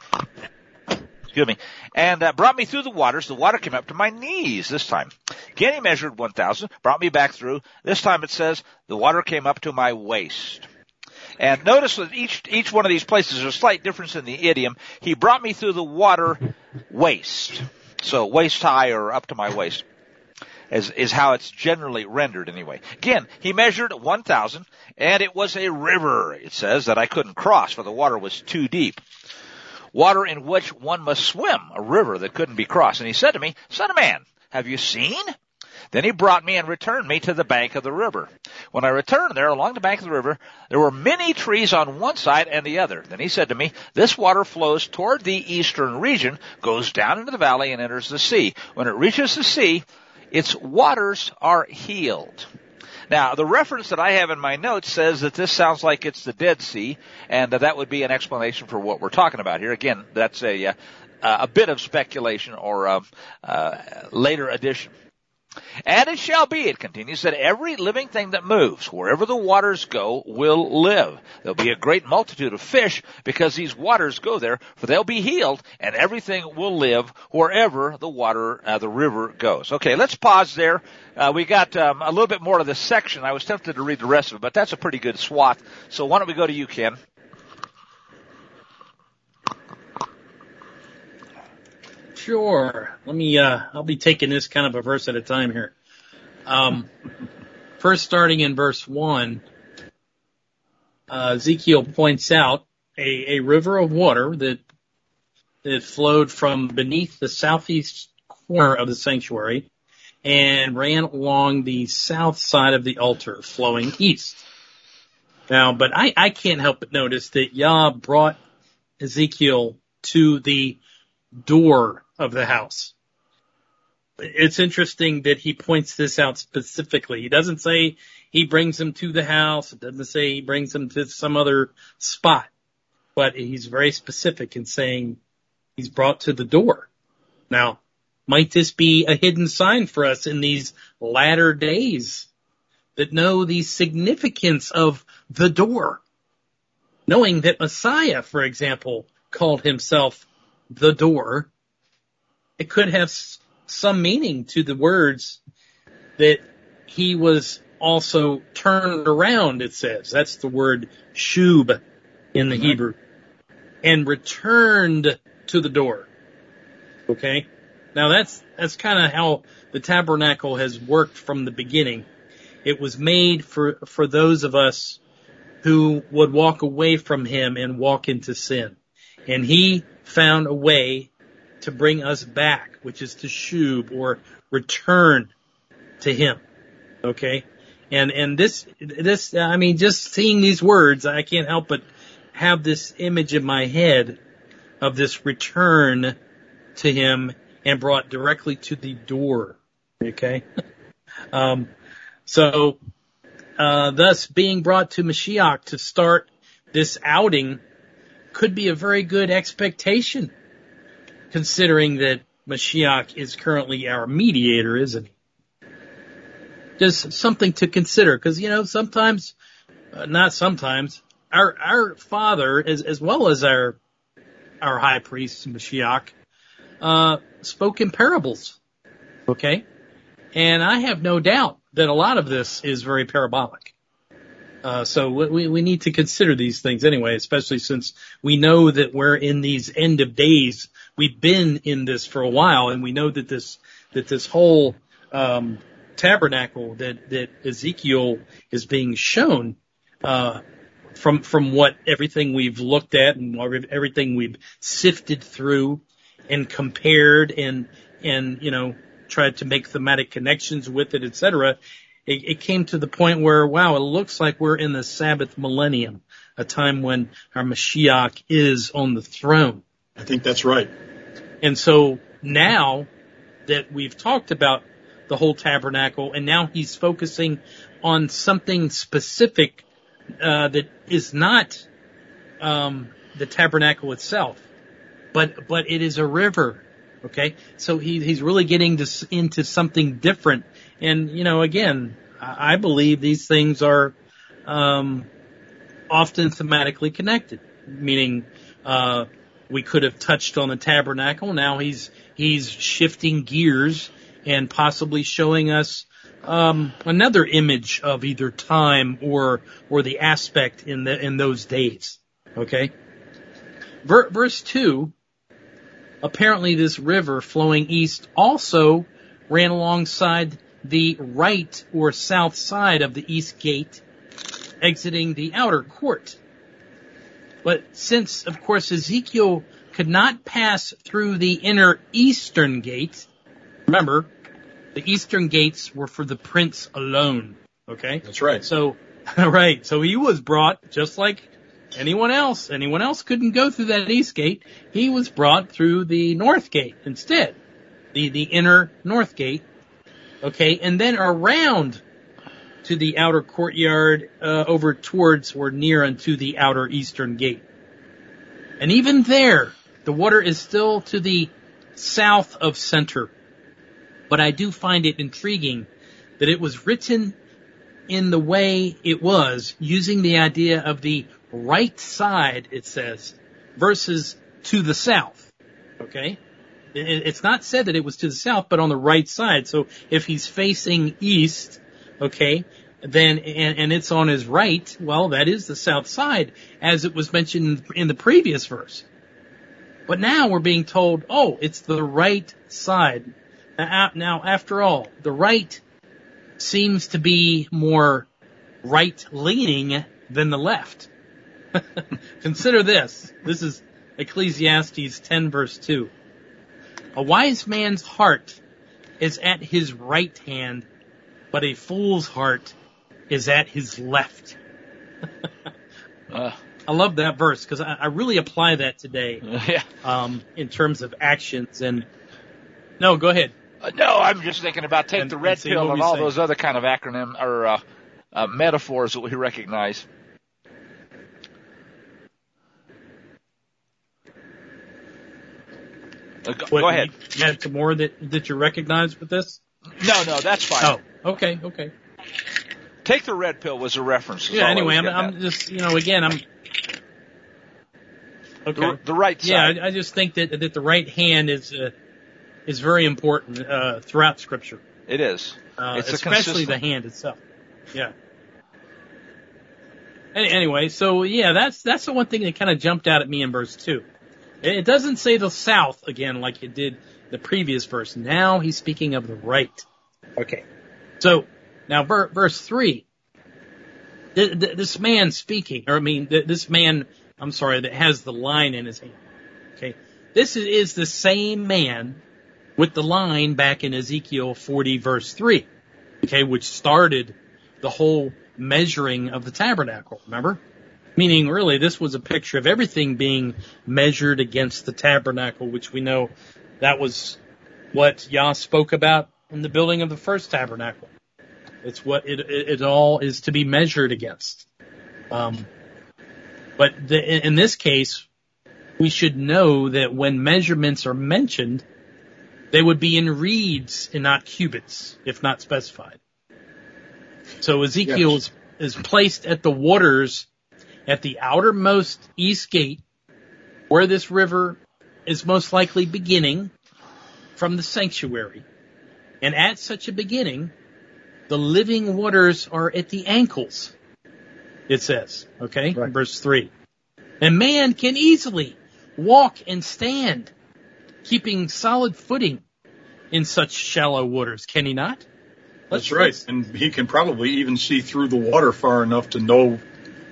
Excuse me. And uh, brought me through the waters. The water came up to my knees this time. Again, he measured one thousand, brought me back through. This time it says the water came up to my waist. And notice that each each one of these places, there's a slight difference in the idiom. He brought me through the water waist. So waist high or up to my waist is, is how it's generally rendered anyway. Again, he measured one thousand, and it was a river, it says, that I couldn't cross, for the water was too deep. Water in which one must swim, a river that couldn't be crossed. And he said to me, Son of man, have you seen? Then he brought me and returned me to the bank of the river. When I returned there along the bank of the river, there were many trees on one side and the other. Then he said to me, this water flows toward the eastern region, goes down into the valley, and enters the sea. When it reaches the sea, its waters are healed. Now, the reference that I have in my notes says that this sounds like it's the Dead Sea, and that, that would be an explanation for what we're talking about here. Again, that's a, uh, a bit of speculation or a, uh, later addition. And it shall be, it continues, that every living thing that moves, wherever the waters go, will live. There'll be a great multitude of fish because these waters go there, for they'll be healed, and everything will live wherever the water, uh, the river goes. Okay, let's pause there. Uh, we got um, a little bit more of this section. I was tempted to read the rest of it, but that's a pretty good swath. So why don't we go to you, Ken? Sure. Let me, uh, I'll be taking this kind of a verse at a time here. Um, first starting in verse one, uh, Ezekiel points out a, a river of water that, that flowed from beneath the southeast corner of the sanctuary and ran along the south side of the altar, flowing east. Now, but I, I can't help but notice that Yah brought Ezekiel to the door of the house. It's interesting that he points this out specifically. He doesn't say he brings him to the house. It doesn't say he brings him to some other spot. But he's very specific in saying he's brought to the door. Now, might this be a hidden sign for us in these latter days that know the significance of the door? Knowing that Messiah, for example, called himself the door, it could have some meaning to the words that he was also turned around, it says. That's the word shub in the mm-hmm. Hebrew. And returned to the door. Okay? Now that's, that's kind of how the tabernacle has worked from the beginning. It was made for, for those of us who would walk away from him and walk into sin. And he found a way to bring us back, which is to shub or return to him. Okay? And, and this, this, I mean, just seeing these words, I can't help but have this image in my head of this return to him and brought directly to the door. Okay? um, so, uh, thus being brought to Mashiach to start this outing could be a very good expectation, considering that Mashiach is currently our mediator, isn't he? Just something to consider, because, you know, sometimes, uh, not sometimes, our our Father, as, as well as our our high priest, Mashiach, uh, spoke in parables, okay? And I have no doubt that a lot of this is very parabolic. Uh, so we, we need to consider these things anyway, especially since we know that we're in these end of days. We've been in this for a while, and we know that this, that this whole, um, tabernacle that, that Ezekiel is being shown, uh, from from what everything we've looked at and everything we've sifted through and compared and and you know tried to make thematic connections with it, et cetera, it, it came to the point where, wow, it looks like we're in the Sabbath millennium, a time when our Mashiach is on the throne. I think that's right. And so now that we've talked about the whole tabernacle, and now he's focusing on something specific uh, that is not um, the tabernacle itself, but but it is a river. Okay, so he, he's really getting this into something different. And, you know, again, I believe these things are um, often thematically connected, meaning uh, we could have touched on the tabernacle. Now he's he's shifting gears and possibly showing us um, another image of either time or or the aspect in the in those days. Okay, Ver, verse two. Apparently this river flowing east also ran alongside the right or south side of the east gate, exiting the outer court. But since, of course, Ezekiel could not pass through the inner eastern gate, remember, the eastern gates were for the prince alone, okay? That's right. So, right, so he was brought just like anyone else. Anyone else couldn't go through that east gate. He was brought through the north gate instead, the the inner north gate. Okay, and then around to the outer courtyard, uh, over towards or near unto the outer eastern gate. And even there, the water is still to the south of center. But I do find it intriguing that it was written in the way it was, using the idea of the right side, it says, versus to the south. Okay? It's not said that it was to the south, but on the right side. So if he's facing east, okay, then, and, and it's on his right, well, that is the south side, as it was mentioned in the previous verse. But now we're being told, oh, it's the right side. Now, after all, the right seems to be more right-leaning than the left. Consider this. This is Ecclesiastes ten, verse two. A wise man's heart is at his right hand, but a fool's heart is at his left. uh, I love that verse because I, I really apply that today yeah. um, in terms of actions. And no, go ahead. Uh, no, I'm just thinking about take and, the red and pill and all saying. those other kind of acronym or uh, uh, metaphors that we recognize. Uh, go, what, go ahead. You had some more that, that you recognize with this? No, no, that's fine. Oh, okay, okay. Take the red pill was a reference. Yeah, anyway, I'm, I'm just, you know, again, I'm... Okay. The, the right side. Yeah, I, I just think that that the right hand is uh, is very important uh, throughout Scripture. It is. Uh, it's especially the hand itself. Yeah. Any, anyway, so yeah, that's that's the one thing that kind of jumped out at me in verse two. It doesn't say the south again like it did the previous verse. Now he's speaking of the right. Okay. So now ver- verse three. Th- th- this man speaking, or I mean, th- this man, I'm sorry, that has the line in his hand. Okay. This is, is the same man with the line back in Ezekiel forty verse three. Okay, which started the whole measuring of the tabernacle, remember? Meaning, really, this was a picture of everything being measured against the tabernacle, which we know that was what Yah spoke about in the building of the first tabernacle. It's what it, it, it all is to be measured against. Um, but the, in this case, we should know that when measurements are mentioned, they would be in reeds and not cubits, if not specified. So Ezekiel Yes. is, is placed at the waters at the outermost east gate, where this river is most likely beginning from the sanctuary. And at such a beginning, the living waters are at the ankles, it says, okay, Right. verse three. And man can easily walk and stand, keeping solid footing in such shallow waters, can he not? That's right. And he can probably even see through the water far enough to know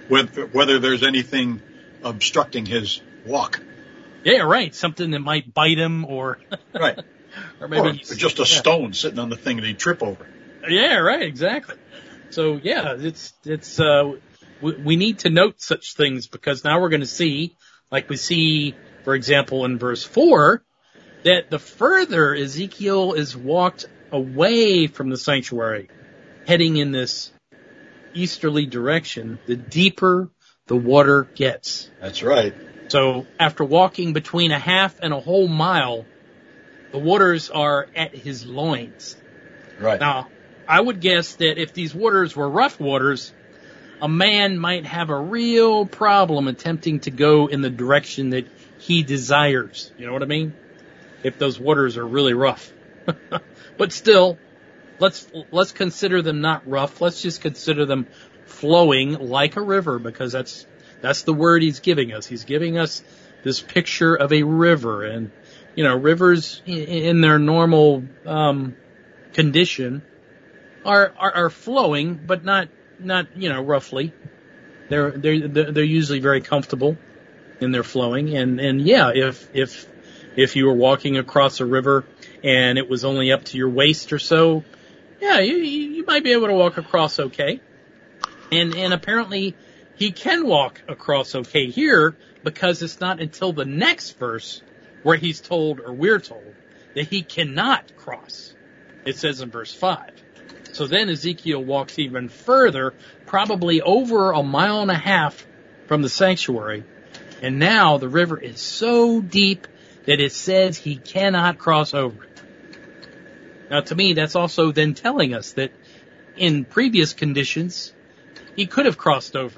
whether, whether there's anything obstructing his walk. Yeah, right. Something that might bite him, or right, or maybe or he's, just a yeah. stone sitting on the thing that he'd trip over. Yeah, right. Exactly. So yeah, it's it's uh, we, we need to note such things, because now we're going to see, like we see, for example, in verse four, that the further Ezekiel is walked away from the sanctuary, heading in this easterly direction, the deeper the water gets. That's right. So after walking between a half and a whole mile, the waters are at his loins. Right. Now, I would guess that if these waters were rough waters, a man might have a real problem attempting to go in the direction that he desires. You know what I mean? If those waters are really rough. But still, let's let's consider them not rough. Let's just consider them flowing like a river, because that's that's the word he's giving us. He's giving us this picture of a river, and you know, rivers in their normal um, condition are, are are flowing, but not not you know roughly. They're they're they're usually very comfortable in their flowing, and and yeah, if if if you were walking across a river and it was only up to your waist or so, yeah, you you might be able to walk across okay. And and apparently he can walk across okay here, because it's not until the next verse where he's told, or we're told, that he cannot cross. It says in verse five. So then Ezekiel walks even further, probably over a mile and a half from the sanctuary. And now the river is so deep that it says he cannot cross over it. Now to me, that's also then telling us that in previous conditions, he could have crossed over.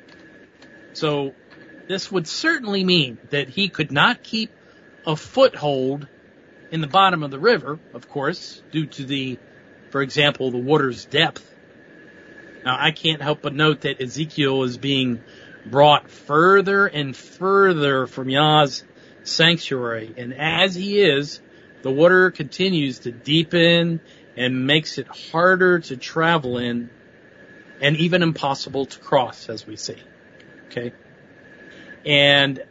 So this would certainly mean that he could not keep a foothold in the bottom of the river, of course, due to the, for example, the water's depth. Now, I can't help but note that Ezekiel is being brought further and further from Yah's sanctuary. And as he is, the water continues to deepen and makes it harder to travel in, and even impossible to cross, as we see. Okay? And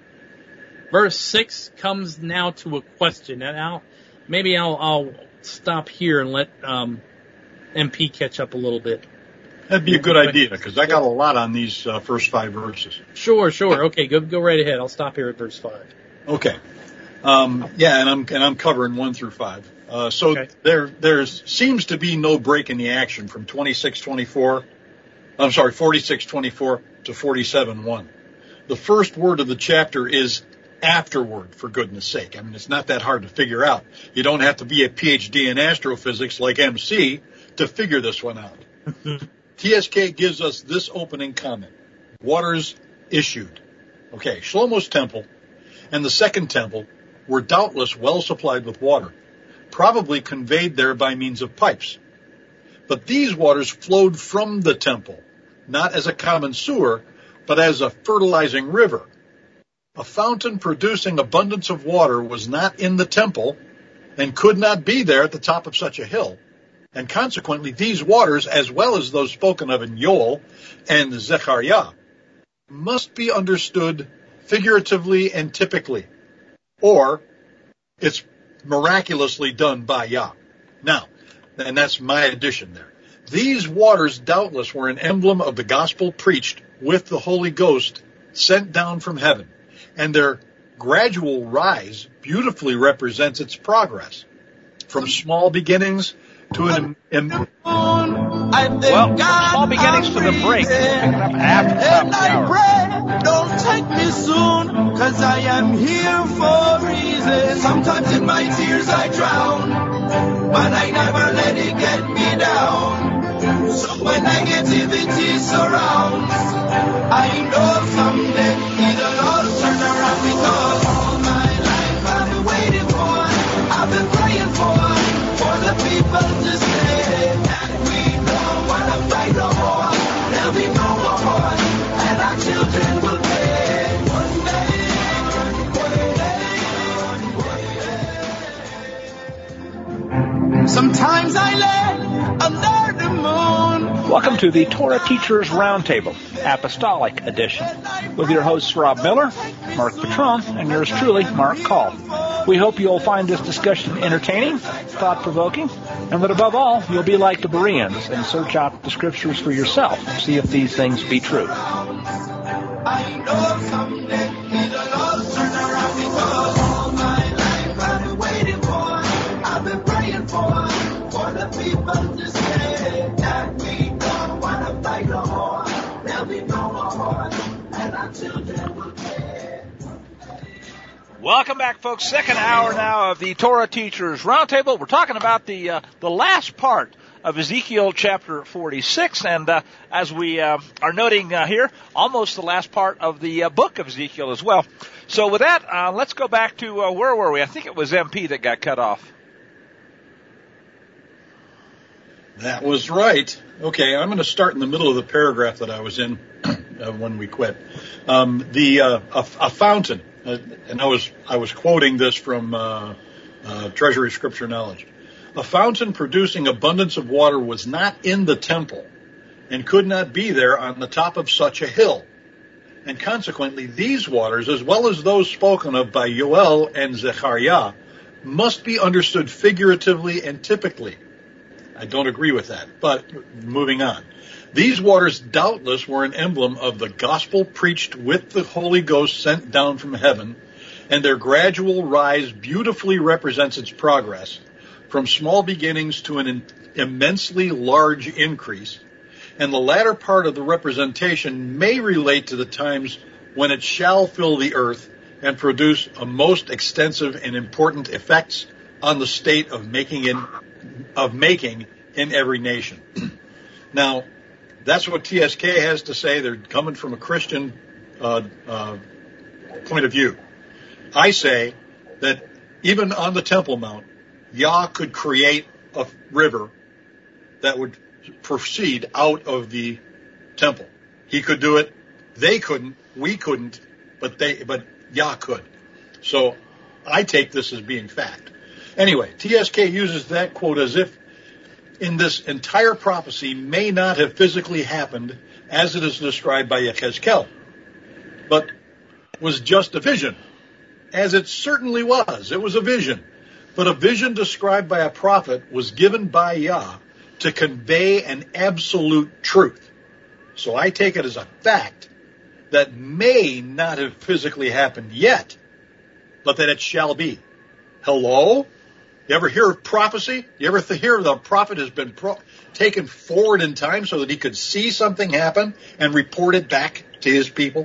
verse six comes now to a question. And I'll, maybe I'll, I'll stop here and let um, M P catch up a little bit. That'd be a good idea, because I got a lot on these uh, first five verses. Sure, sure. Okay, go go right ahead. I'll stop here at verse five. Okay. Um, yeah, and I'm and I'm covering one through five. Uh, so Okay. there there seems to be no break in the action from twenty-six twenty-four. I'm sorry, forty-six twenty-four to forty-seven one. The first word of the chapter is afterward, for goodness sake. I mean, it's not that hard to figure out. You don't have to be a P H D in astrophysics like M C to figure this one out. T S K gives us this opening comment. Waters issued. Okay, Shlomo's temple and the second temple were doubtless well supplied with water, probably conveyed there by means of pipes. But these waters flowed from the temple, not as a common sewer, but as a fertilizing river. A fountain producing abundance of water was not in the temple and could not be there at the top of such a hill. And consequently, these waters, as well as those spoken of in Yoel and Zechariah, must be understood figuratively and typically, or it's miraculously done by Yah. Now, and that's my addition there. These waters doubtless were an emblem of the gospel preached with the Holy Ghost sent down from heaven, and their gradual rise beautifully represents its progress from small beginnings to an im- im- Well, from small beginnings to the break. We'll pick it up after the top of And the I hour. pray, don't take me soon, cause I am here for a reason. Sometimes in my tears I drown, but I never let it get me down. So when negativity surrounds, I know someday it'll all turn around, because all my life I've been waiting for, I've been praying for, for the people to say that we don't want to fight no more. There'll be no more war, and our children will pay one day, one day. Sometimes I lay under the moon, Welcome to the Torah Teachers Roundtable, Apostolic Edition, with your hosts Rob Miller, Mark Patron, and yours truly, Mark Call. We hope you'll find this discussion entertaining, thought-provoking, and that above all, you'll be like the Bereans and search out the Scriptures for yourself, see if these things be true. I know someday it'll all turn around because all my life I've been waiting for, I've been praying for, for the people to say that we don't want to fight no more. There'll be no more war, and our children will pay. Welcome back, folks. Second hour now of the Torah Teachers Roundtable. We're talking about the uh, the last part of Ezekiel chapter forty-six, and uh, as we uh, are noting uh, here, almost the last part of the uh, book of Ezekiel as well. So with that, uh, let's go back to, uh, where were we? I think it was M P that got cut off. That was right. Okay, I'm going to start in the middle of the paragraph that I was in uh, when we quit. Um, the uh, a, a fountain, uh, and I was I was quoting this from uh, uh, Treasury Scripture Knowledge. A fountain producing abundance of water was not in the temple and could not be there on the top of such a hill. And consequently, these waters, as well as those spoken of by Yoel and Zechariah, must be understood figuratively and typically. I don't agree with that, but moving on. These waters doubtless were an emblem of the gospel preached with the Holy Ghost sent down from heaven, and their gradual rise beautifully represents its progress from small beginnings to an in, immensely large increase, and the latter part of the representation may relate to the times when it shall fill the earth and produce a most extensive and important effects on the state of making in, of making in every nation. Now, that's what T S K has to say. They're coming from a Christian uh, uh, point of view. I say that even on the Temple Mount, Yah could create a river that would proceed out of the temple. He could do it. They couldn't. We couldn't. But they, but Yah could. So I take this as being fact. Anyway, T S K uses that quote as if in this entire prophecy may not have physically happened as it is described by Yechezkel, but was just a vision, as it certainly was. It was a vision. But a vision described by a prophet was given by Yah to convey an absolute truth. So I take it as a fact that may not have physically happened yet, but that it shall be. Hello? You ever hear of prophecy? You ever th- hear the prophet has been pro- taken forward in time so that he could see something happen and report it back to his people?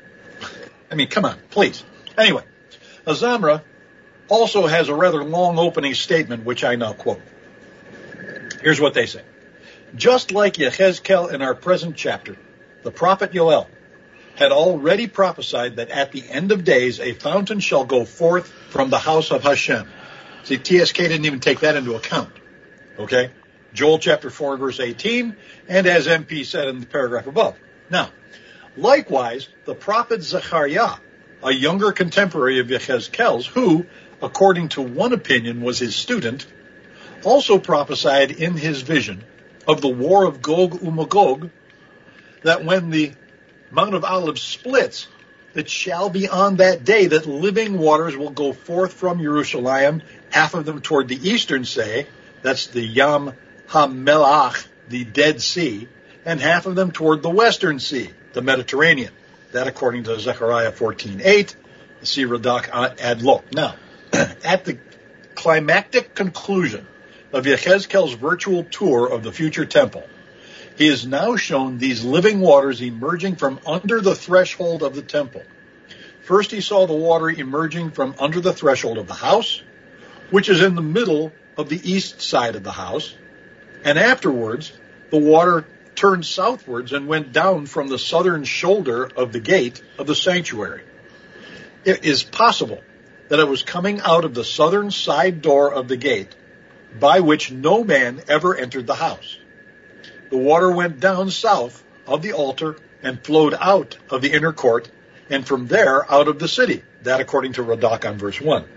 I mean, come on, please. Anyway, Azamra also has a rather long opening statement, which I now quote. Here's what they say. Just like Yechezkel in our present chapter, the prophet Yoel had already prophesied that at the end of days a fountain shall go forth from the house of Hashem. See, T S K didn't even take that into account. Okay? Joel chapter four, verse eighteen, and as M P said in the paragraph above. Now, likewise, the prophet Zechariah, a younger contemporary of Yechezkel's, who, according to one opinion, was his student, also prophesied in his vision of the war of Gog uMagog, that when the Mount of Olives splits, it shall be on that day that living waters will go forth from Jerusalem, half of them toward the eastern sea, that's the Yam HaMelach, the Dead Sea, and half of them toward the western sea, the Mediterranean. That according to Zechariah fourteen eight, see Radak ad lo. Now, at the climactic conclusion of Yechezkel's virtual tour of the future temple, he is now shown these living waters emerging from under the threshold of the temple. First he saw the water emerging from under the threshold of the house, which is in the middle of the east side of the house, and afterwards the water turned southwards and went down from the southern shoulder of the gate of the sanctuary. It is possible that it was coming out of the southern side door of the gate, by which no man ever entered the house. The water went down south of the altar and flowed out of the inner court, and from there out of the city. That according to Radak on verse one.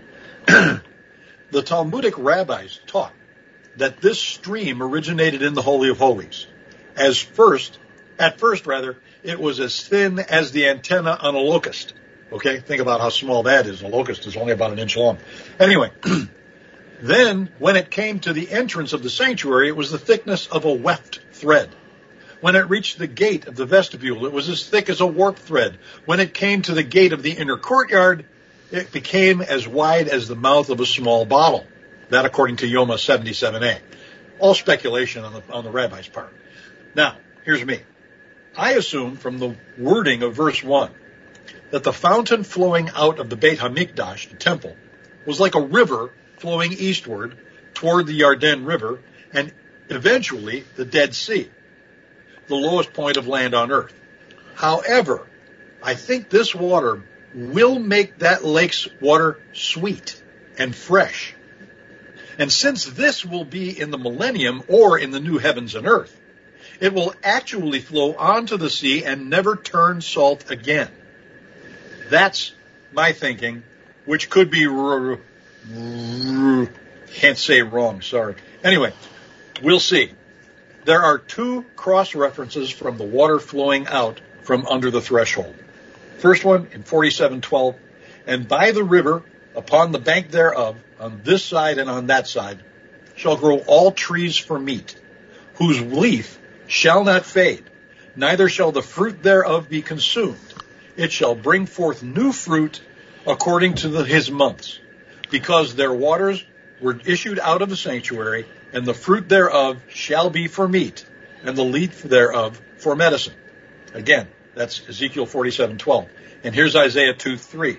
The Talmudic rabbis taught that this stream originated in the Holy of Holies, as first, at first rather, it was as thin as the antenna on a locust. Okay, think about how small that is. A locust is only about an inch long. Anyway, then when it came to the entrance of the sanctuary, it was the thickness of a weft thread. When it reached the gate of the vestibule, it was as thick as a warp thread. When it came to the gate of the inner courtyard, it became as wide as the mouth of a small bottle. That according to Yoma seventy-seven A. All speculation on the, on the rabbi's part. Now, here's me. I assume from the wording of verse one that the fountain flowing out of the Beit HaMikdash, the temple, was like a river flowing eastward toward the Yarden River and eventually the Dead Sea, the lowest point of land on earth. However, I think this water will make that lake's water sweet and fresh. And since this will be in the millennium or in the new heavens and earth, it will actually flow onto the sea and never turn salt again. That's my thinking, which could be, r- r- can't say wrong, sorry. Anyway, we'll see. There are two cross-references from the water flowing out from under the threshold. First one in forty-seven twelve, and by the river, upon the bank thereof, on this side and on that side, shall grow all trees for meat, whose leaf shall not fade, neither shall the fruit thereof be consumed. It shall bring forth new fruit according to the, his months, because their waters were issued out of the sanctuary, and the fruit thereof shall be for meat, and the leaf thereof for medicine. Again, that's Ezekiel forty-seven twelve. And here's Isaiah two three.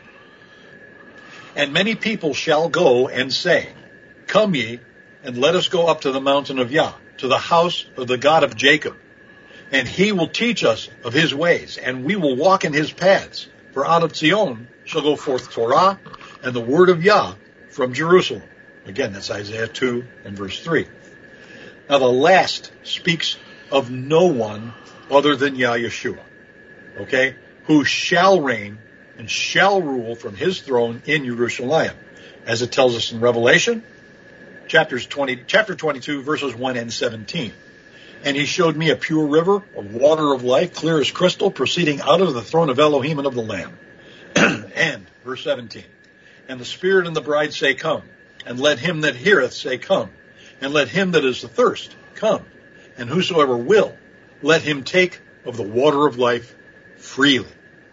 And many people shall go and say, Come ye, and let us go up to the mountain of Yah, to the house of the God of Jacob. And he will teach us of his ways, and we will walk in his paths. For out of Zion shall go forth Torah, and the word of Yah from Jerusalem. Again, that's Isaiah two and verse three. Now the last speaks of no one other than Yah Yeshua, okay, who shall reign and shall rule from his throne in Jerusalem, as it tells us in Revelation, chapters twenty, chapter twenty-two, verses one and seventeen. And he showed me a pure river of water of life, clear as crystal, proceeding out of the throne of Elohim and of the Lamb. And, verse seventeen, and the Spirit and the bride say, Come. And let him that heareth say, Come. And let him that is athirst come. And whosoever will, let him take of the water of life freely.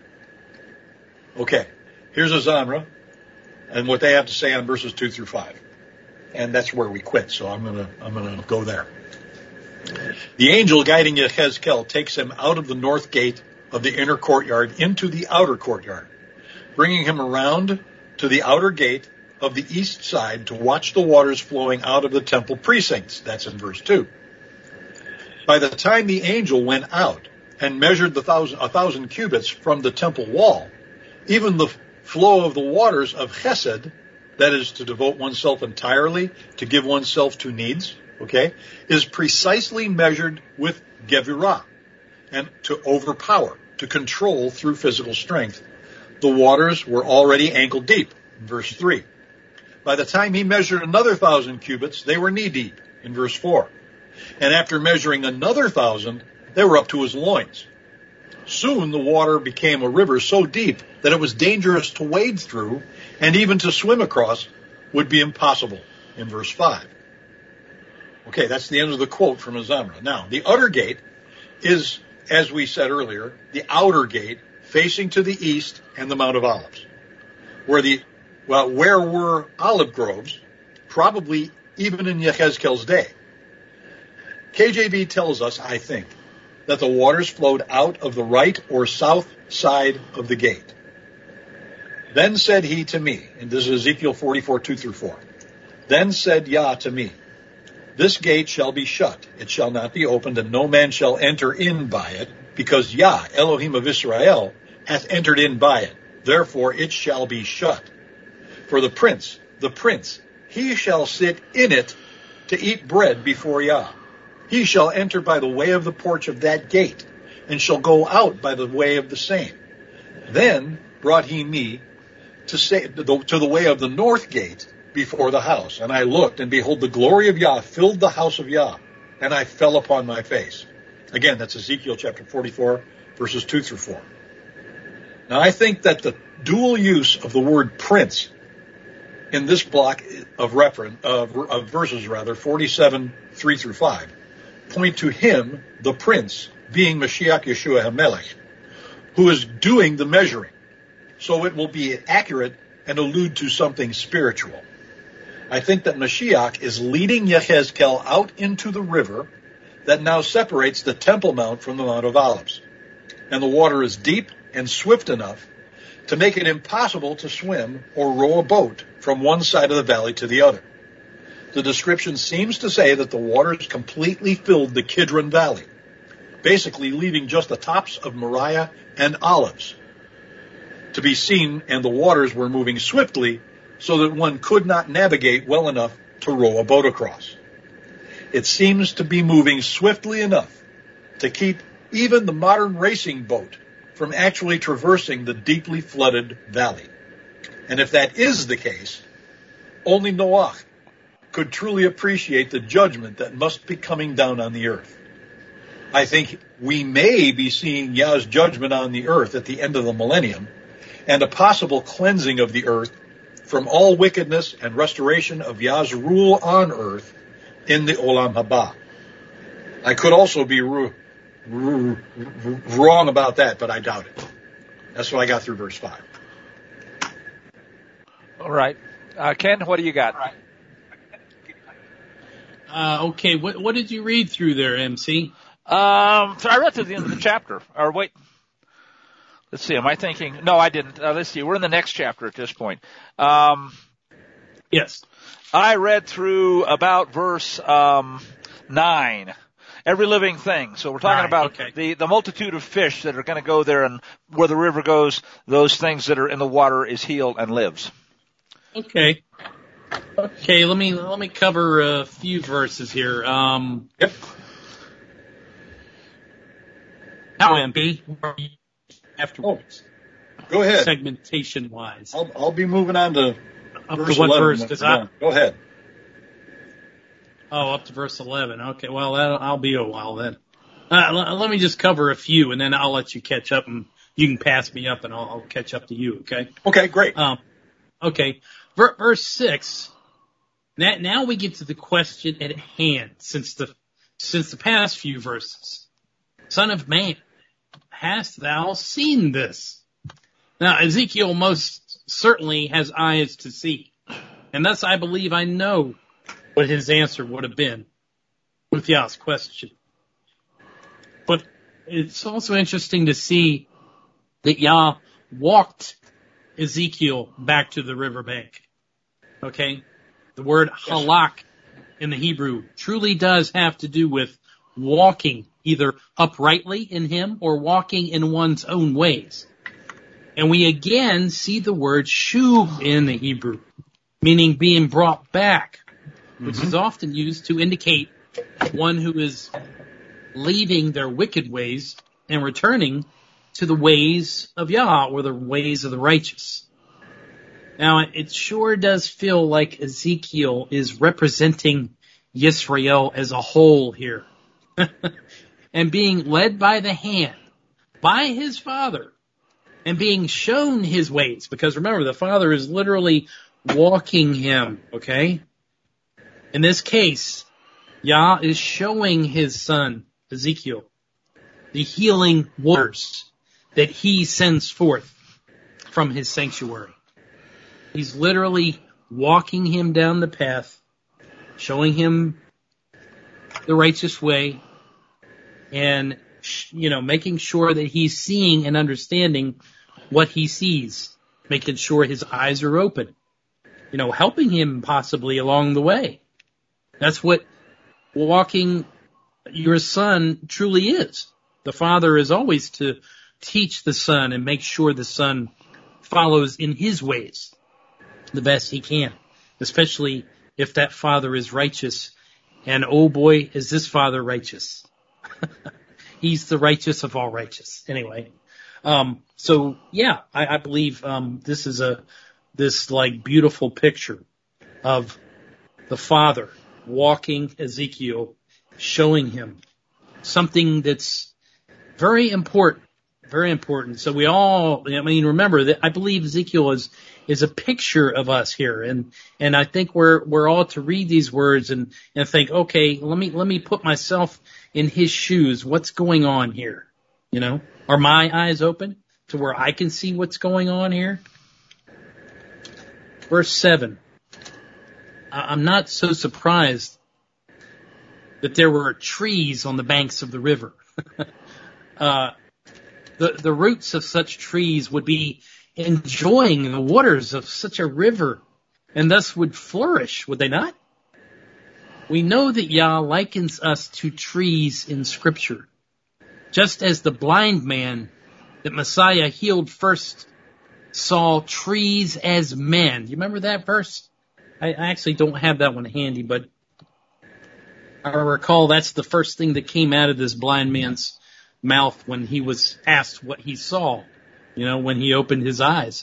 Okay, here's a Zamra, and what they have to say on verses two through five. And that's where we quit, so I'm gonna I'm gonna go there. The angel guiding Yehezkel takes him out of the north gate of the inner courtyard into the outer courtyard, bringing him around to the outer gate of the east side to watch the waters flowing out of the temple precincts. That's in verse two. By the time the angel went out and measured the thousand, a thousand cubits from the temple wall, even the flow of the waters of chesed, that is to devote oneself entirely, to give oneself to needs, okay, is precisely measured with gevurah, and to overpower, to control through physical strength. The waters were already ankle deep, in verse three. By the time he measured another thousand cubits, they were knee deep, in verse four. And after measuring another thousand, they were up to his loins. Soon the water became a river so deep that it was dangerous to wade through, and even to swim across would be impossible, in verse five. Okay, that's the end of the quote from Azamra. Now, the outer gate is, as we said earlier, the outer gate facing to the east and the Mount of Olives, where the well, where were olive groves, probably even in Yehezkel's day. K J V tells us, I think, that the waters flowed out of the right or south side of the gate. Then said he to me, and this is Ezekiel forty-four, two through four. Then said Yah to me, This gate shall be shut, it shall not be opened, and no man shall enter in by it, because Yah, Elohim of Israel, hath entered in by it. Therefore it shall be shut. For the prince, the prince, he shall sit in it to eat bread before Yah. He shall enter by the way of the porch of that gate, and shall go out by the way of the same. Then brought he me to say to the, to the way of the north gate before the house. And I looked, and behold, the glory of Yah filled the house of Yah, and I fell upon my face. Again, that's Ezekiel chapter forty-four, verses two through four. Now, I think that the dual use of the word prince in this block of reference, of, of verses rather, forty-seven, three through five, point to him, the prince, being Mashiach Yeshua HaMelech, who is doing the measuring. So it will be accurate and allude to something spiritual. I think that Mashiach is leading Yehezkel out into the river that now separates the Temple Mount from the Mount of Olives. And the water is deep and swift enough to make it impossible to swim or row a boat from one side of the valley to the other. The description seems to say that the waters completely filled the Kidron Valley, basically leaving just the tops of Moriah and Olives to be seen, and the waters were moving swiftly so that one could not navigate well enough to row a boat across. It seems to be moving swiftly enough to keep even the modern racing boat from actually traversing the deeply flooded valley. And if that is the case, only Noah could truly appreciate the judgment that must be coming down on the earth. I think we may be seeing Yah's judgment on the earth at the end of the millennium, and a possible cleansing of the earth from all wickedness and restoration of Yah's rule on earth in the Olam Haba. I could also be ru- ru- ru- wrong about that, but I doubt it. That's what I got through verse five. All right. Uh, Ken, what do you got? Uh, okay, what what did you read through there, M C? Um, so I read to the end of the chapter. Or wait. Let's see. Am I thinking? No, I didn't. Uh, let's see. We're in the next chapter at this point. Um, Yes. I read through about verse um, nine. Every living thing. So we're talking Nine, about okay. the, the multitude of fish that are going to go there, and where the river goes, those things that are in the water is healed and lives. Okay. Okay, let me let me cover a few verses here. Um, Yep. how M B afterwards, Go ahead. segmentation wise. I'll, I'll be moving on to Up verse to what eleven. verse? 'Cause I, Go ahead. oh, up to verse eleven. Okay, well, that'll, I'll be a while then. Uh, l- let me just cover a few, and then I'll let you catch up, and you can pass me up, and I'll, I'll catch up to you. Okay. Okay, great. Um, okay. Ver- verse six. Now, now we get to the question at hand, since the since the past few verses. Son of man, hast thou seen this? Now, Ezekiel most certainly has eyes to see, and thus I believe I know what his answer would have been with Yah's question. But it's also interesting to see that Yah walked Ezekiel back to the riverbank. Okay? The word halak in the Hebrew truly does have to do with walking either uprightly in him or walking in one's own ways. And we again see the word shuv in the Hebrew, meaning being brought back, which mm-hmm. is often used to indicate one who is leaving their wicked ways and returning to the ways of Yah or the ways of the righteous. Now, it sure does feel like Ezekiel is representing Yisrael as a whole here and being led by the hand by his father and being shown his ways, because remember, the father is literally walking him, okay? In this case, Yah is showing his son, Ezekiel, the healing waters that he sends forth from his sanctuary. He's literally walking him down the path, showing him the righteous way, and, you know, making sure that he's seeing and understanding what he sees, making sure his eyes are open, you know, helping him possibly along the way. That's what walking your son truly is. The father is always to teach the son and make sure the son follows in his ways the best he can, especially if that father is righteous. And oh boy, is this father righteous. He's the righteous of all righteous. Anyway, um, so yeah, I, I believe um, this is a this like beautiful picture of the father walking Ezekiel, showing him something that's very important, very important. So we all, I mean, remember that I believe Ezekiel is, is a picture of us here. And, and I think we're, we're all to read these words and, and think, okay, let me, let me put myself in his shoes. What's going on here? You know, are my eyes open to where I can see what's going on here? Verse seven. I'm not so surprised that there were trees on the banks of the river. uh, the, the roots of such trees would be enjoying the waters of such a river and thus would flourish, would they not? We know that Yah likens us to trees in Scripture, just as the blind man that Messiah healed first saw trees as men. You remember that verse? I actually don't have that one handy, but I recall that's the first thing that came out of this blind man's mouth when he was asked what he saw, you know, when he opened his eyes.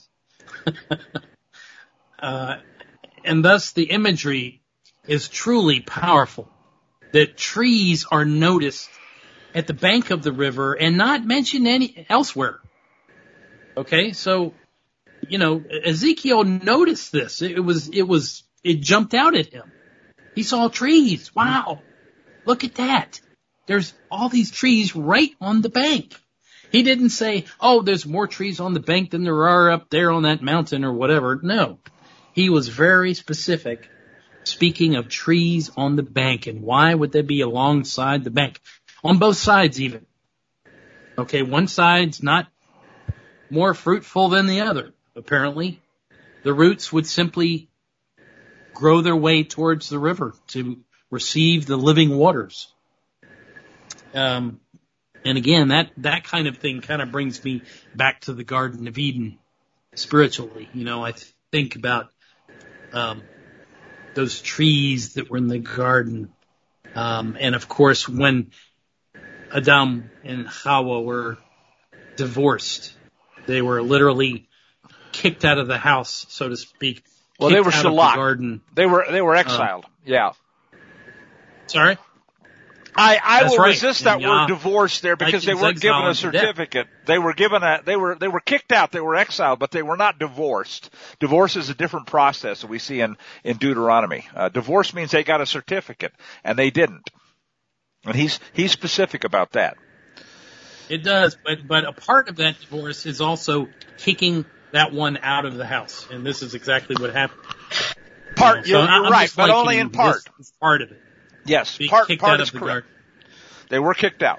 uh, and thus the imagery is truly powerful, that trees are noticed at the bank of the river and not mentioned any elsewhere. Okay, so, you know, Ezekiel noticed this. It was, it was, it jumped out at him. He saw trees. Wow. Look at that. There's all these trees right on the bank. He didn't say, oh, there's more trees on the bank than there are up there on that mountain or whatever. No. He was very specific, speaking of trees on the bank. And why would they be alongside the bank? On both sides even. Okay, one side's not more fruitful than the other, apparently. The roots would simply grow their way towards the river to receive the living waters. Um, and again, that, that kind of thing kind of brings me back to the Garden of Eden spiritually. You know, I th- think about, um, those trees that were in the garden. Um, and of course, when Adam and Hawa were divorced, they were literally kicked out of the house, so to speak. Well, they were out of the shalak. garden. They were they were exiled. Um, yeah. Sorry? I, I That's will right. resist that And, word uh, divorce there because they weren't given a certificate. They were given a they were they were kicked out. They were exiled, but they were not divorced. Divorce is a different process that we see in in Deuteronomy. Uh, divorce means they got a certificate, and they didn't. And he's he's specific about that. It does, but but a part of that divorce is also kicking that one out of the house, and this is exactly what happened. Part, you know, you're, so you're I'm right, just but only in part. This is part of it. Yes, Being part kicked part out is of the correct. garden. They were kicked out.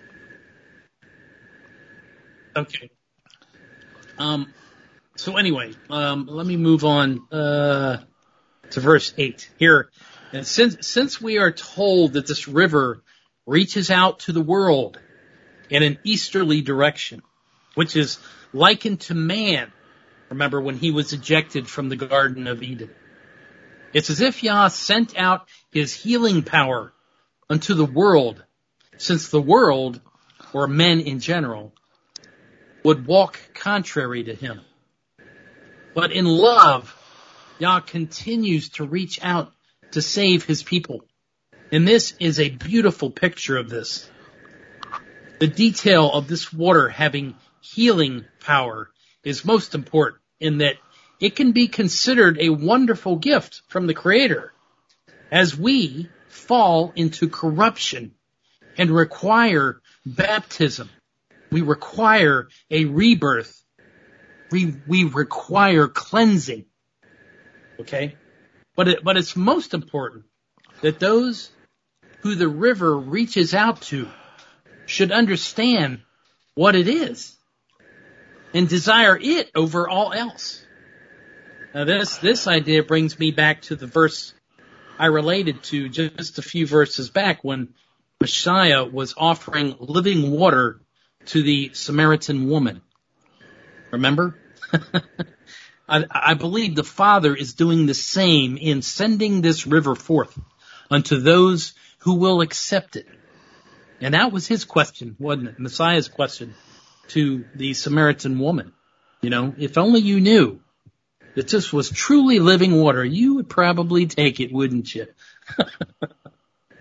Okay. Um. So anyway, um, let me move on uh, to verse eight here. And since since we are told that this river reaches out to the world in an easterly direction, which is likened to man. Remember when he was ejected from the Garden of Eden. It's as if Yah sent out his healing power unto the world, since the world, or men in general, would walk contrary to him. But in love, Yah continues to reach out to save his people. And this is a beautiful picture of this. The detail of this water having healing power is most important in that it can be considered a wonderful gift from the Creator as we fall into corruption and require baptism. We require a rebirth. We, we require cleansing. Okay? But it, but it's most important that those who the river reaches out to should understand what it is and desire it over all else. Now this, this idea brings me back to the verse I related to just a few verses back when Messiah was offering living water to the Samaritan woman. Remember? I, I believe the Father is doing the same in sending this river forth unto those who will accept it. And that was his question, wasn't it? Messiah's question to the Samaritan woman. You know, if only you knew that this was truly living water, you would probably take it, wouldn't you?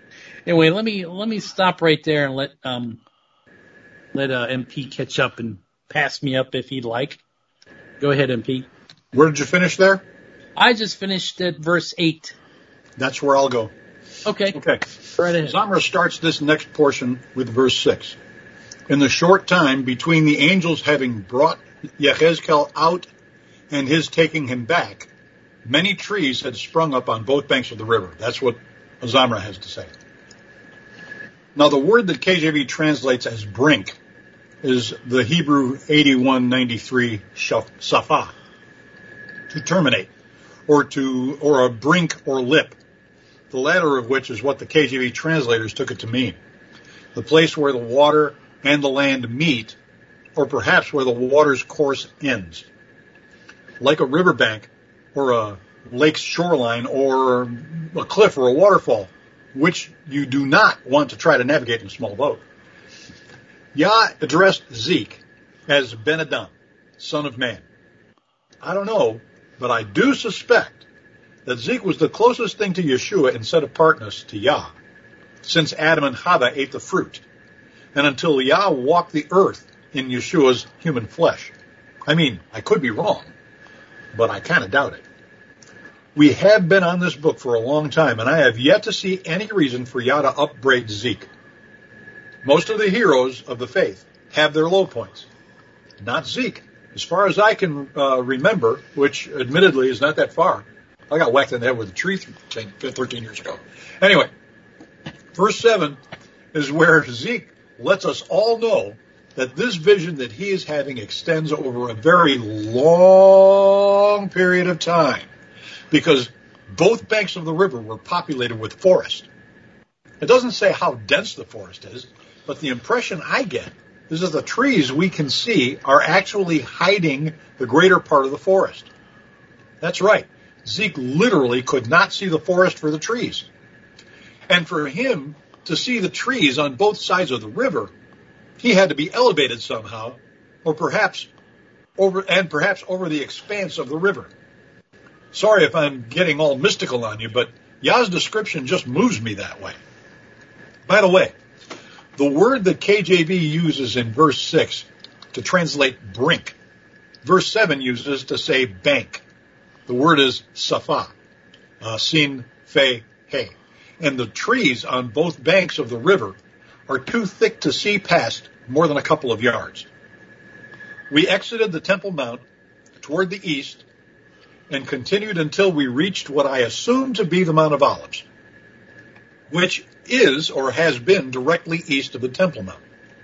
Anyway, let me let me stop right there and let um let uh, M P catch up and pass me up if he'd like. Go ahead, M P. Where did you finish there? I just finished at verse eight. That's where I'll go. Okay. Okay. Right ahead. Zamra starts this next portion with verse six. In the short time between the angels having brought Yechezkel out and his taking him back, many trees had sprung up on both banks of the river. That's what Zamra has to say. Now, the word that K J V translates as brink is the Hebrew eighty-one ninety-three safah, to terminate, or to, or a brink or lip, the latter of which is what the K J V translators took it to mean. The place where the water and the land meet, or perhaps where the water's course ends. Like a riverbank, or a lake's shoreline, or a cliff or a waterfall, which you do not want to try to navigate in a small boat. Yah addressed Zeke as Ben Adam, son of man. I don't know, but I do suspect that Zeke was the closest thing to Yeshua in set apartness to Yah, since Adam and Chava ate the fruit, and until Yah walked the earth in Yeshua's human flesh. I mean, I could be wrong, but I kind of doubt it. We have been on this book for a long time, and I have yet to see any reason for Yah to upbraid Zeke. Most of the heroes of the faith have their low points. Not Zeke. As far as I can uh, remember, which admittedly is not that far. I got whacked in the head with a tree thirteen years ago. Anyway, verse seven is where Zeke lets us all know that this vision that he is having extends over a very long period of time, because both banks of the river were populated with forest. It doesn't say how dense the forest is, but the impression I get is that the trees we can see are actually hiding the greater part of the forest. That's right. Zeke literally could not see the forest for the trees. And for him to see the trees on both sides of the river, he had to be elevated somehow, or perhaps over, and perhaps over the expanse of the river. Sorry if I'm getting all mystical on you, but Yah's description just moves me that way. By the way, the word that K J V uses in verse six to translate brink, verse seven uses to say bank. The word is safa, uh, sin, fe, he. And the trees on both banks of the river are too thick to see past more than a couple of yards. We exited the Temple Mount toward the east and continued until we reached what I assume to be the Mount of Olives, which is or has been directly east of the Temple Mount.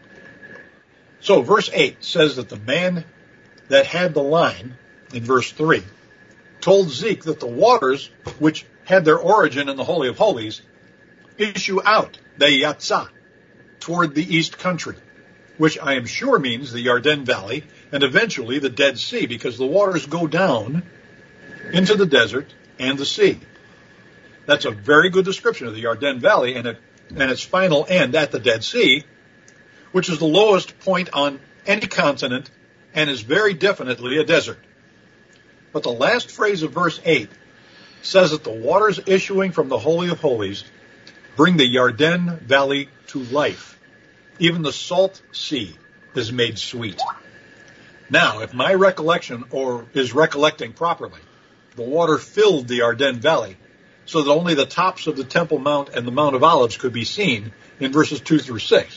So verse eight says that the man that had the line, in verse three, told Zeke that the waters, which had their origin in the Holy of Holies, issue out, the Yatzah, toward the east country, which I am sure means the Yarden Valley and eventually the Dead Sea, because the waters go down into the desert and the sea. That's a very good description of the Yarden Valley and, it, and its final end at the Dead Sea, which is the lowest point on any continent and is very definitely a desert. But the last phrase of verse eight says that the waters issuing from the Holy of Holies bring the Yarden Valley to life. Even the salt sea is made sweet. Now, if my recollection or is recollecting properly, the water filled the Yarden Valley so that only the tops of the Temple Mount and the Mount of Olives could be seen in verses two through six.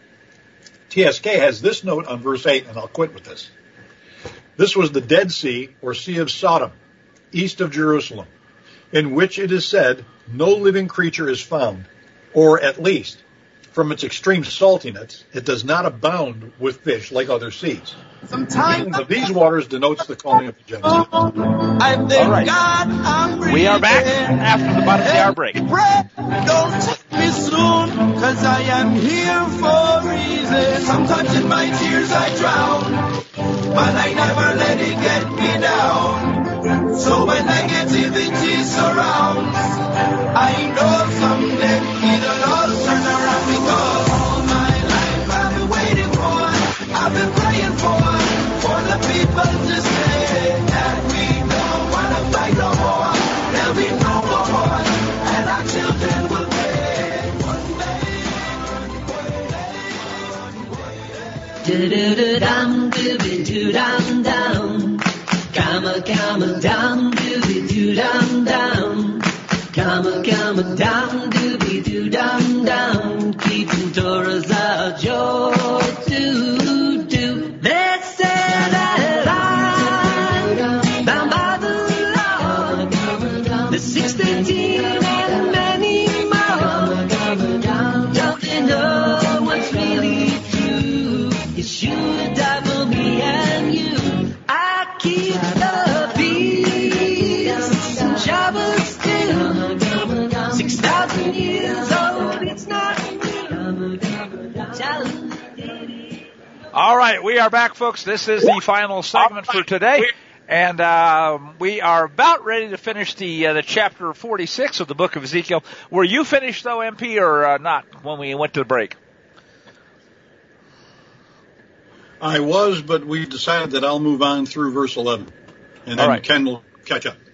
T S K has this note on verse eight, and I'll quit with this. This was the Dead Sea, or Sea of Sodom, east of Jerusalem, in which it is said no living creature is found, or at least, from its extreme saltiness, it does not abound with fish like other seas. Sometimes But these waters denotes the calling of the Gentiles. I thank All right. God I'm breathing. We are back after the bottom of the hour break. Pray, don't take me soon, cause I am here for a reason. Sometimes in my tears I drown, but I never let it get me down. So when negativity surrounds, I know someday it'll all turn around, because all my life I've been waiting for, I've been praying for, for the people to say that we don't want to fight no more. There'll be no more war, and our children will pay. dum dooby doo dum dum. Come a come a dum dooby doo dum dum. Come a come a dum dooby doo dum dum. Keeping Torah's a joy to do. They say that I'm bound by the law. The six thirteen and many more. Don't they know what's really true? Yeshua died for me and you. I keep the peace and Shabbat still. Six thousand years old, it's not new. All right, we are back, folks. This is the final segment for today. And uh, we are about ready to finish the uh, the chapter forty-six of the book of Ezekiel. Were you finished, though, M P, or uh, not when we went to the break? I was, but we decided that I'll move on through verse eleven, and then right. Ken will catch up.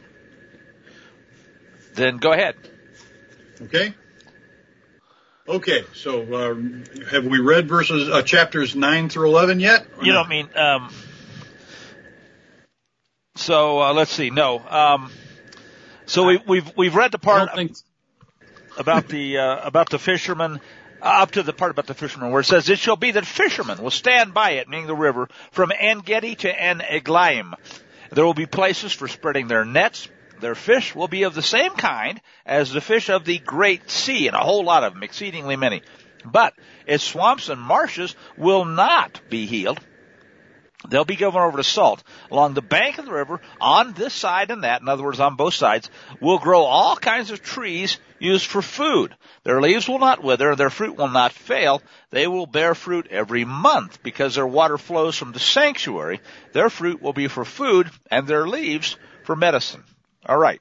Then go ahead. Okay? Okay, so uh, have we read verses uh, chapters nine through eleven yet? You don't mean... Um, so uh, let's see. No. Um, so we, we've we've read the part about the uh, about the fishermen. Up to the part about the fishermen where it says, it shall be that fishermen will stand by it, meaning the river, from En-Gedi to En-Eglaim. There will be places for spreading their nets. Their fish will be of the same kind as the fish of the great sea, and a whole lot of them, exceedingly many. But its swamps and marshes will not be healed. They'll be given over to salt. Along the bank of the river, on this side and that, in other words, on both sides, will grow all kinds of trees used for food. Their leaves will not wither, their fruit will not fail. They will bear fruit every month, because their water flows from the sanctuary. Their fruit will be for food, and their leaves for medicine. All right.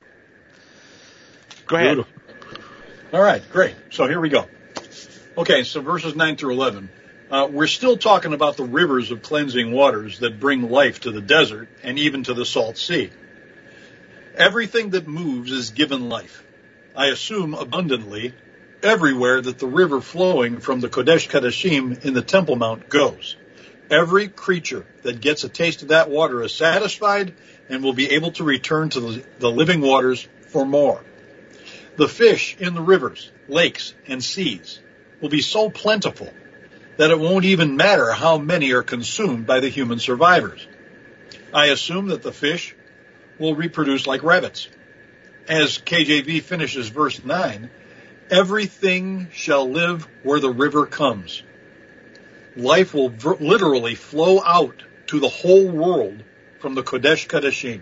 Go ahead. Beautiful. All right, great. So here we go. Okay, so verses nine through eleven. Uh, we're still talking about the rivers of cleansing waters that bring life to the desert and even to the salt sea. Everything that moves is given life. I assume abundantly everywhere that the river flowing from the Kodesh Kadashim in the Temple Mount goes. Every creature that gets a taste of that water is satisfied and will be able to return to the, the living waters for more. The fish in the rivers, lakes, and seas will be so plentiful that it won't even matter how many are consumed by the human survivors. I assume that the fish will reproduce like rabbits. As K J V finishes verse nine, everything shall live where the river comes. Life will v- literally flow out to the whole world from the Kodesh Kadashim.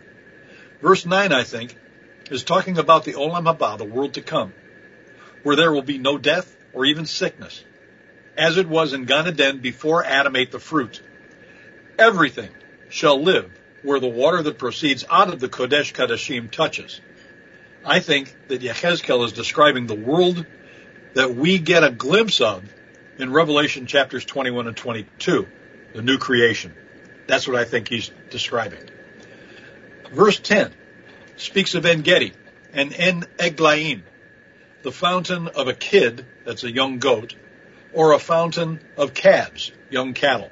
Verse nine, I think, is talking about the Olam Haba, the world to come, where there will be no death or even sickness, as it was in Gan Eden before Adam ate the fruit. Everything shall live where the water that proceeds out of the Kodesh Kadashim touches. I think that Yechezkel is describing the world that we get a glimpse of in Revelation chapters twenty-one and twenty-two, the new creation. That's what I think he's describing. Verse ten speaks of En-Gedi and En-Eglaim, the fountain of a kid, that's a young goat, or a fountain of calves, young cattle.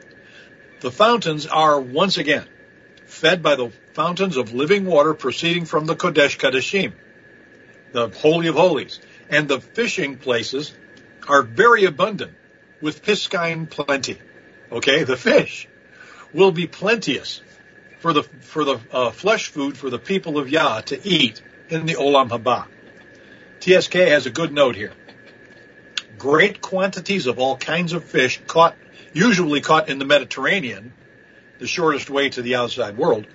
The fountains are, once again, fed by the fountains of living water proceeding from the Kodesh Kadashim, the Holy of Holies. And the fishing places are very abundant, with piscine plenty. Okay, the fish will be plenteous for the for the uh, flesh food for the people of Yah to eat in the Olam Haba. T S K has a good note here. Great quantities of all kinds of fish caught, usually caught in the Mediterranean, the shortest way to the outside world.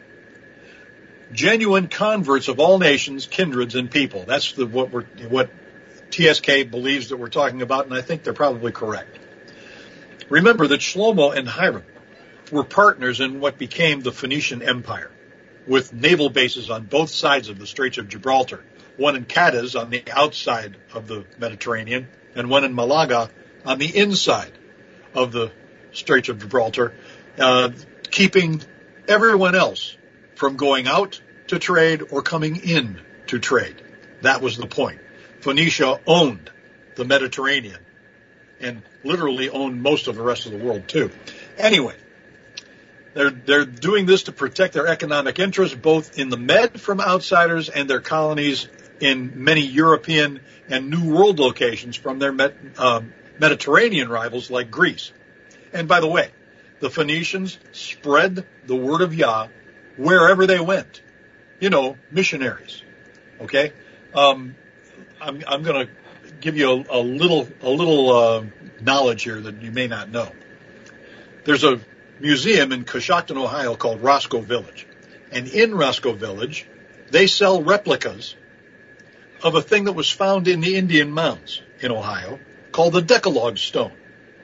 Genuine converts of all nations, kindreds, and people. That's the, what we're, what T S K believes that we're talking about, and I think they're probably correct. Remember that Shlomo and Hiram were partners in what became the Phoenician Empire, with naval bases on both sides of the Straits of Gibraltar, one in Cadiz on the outside of the Mediterranean, and one in Malaga on the inside of the Straits of Gibraltar, uh, keeping everyone else from going out to trade or coming in to trade. That was the point. Phoenicia owned the Mediterranean, and literally own most of the rest of the world too. Anyway, they're they're doing this to protect their economic interests, both in the Med from outsiders and their colonies in many European and New World locations from their Med, uh, Mediterranean rivals like Greece. And by the way, the Phoenicians spread the word of Yah wherever they went. You know, missionaries. Okay, um, I'm I'm going to give you a, a little a little uh, knowledge here that you may not know. There's a museum in Coshocton, Ohio called Roscoe Village. And in Roscoe Village, they sell replicas of a thing that was found in the Indian mounds in Ohio called the Decalogue Stone.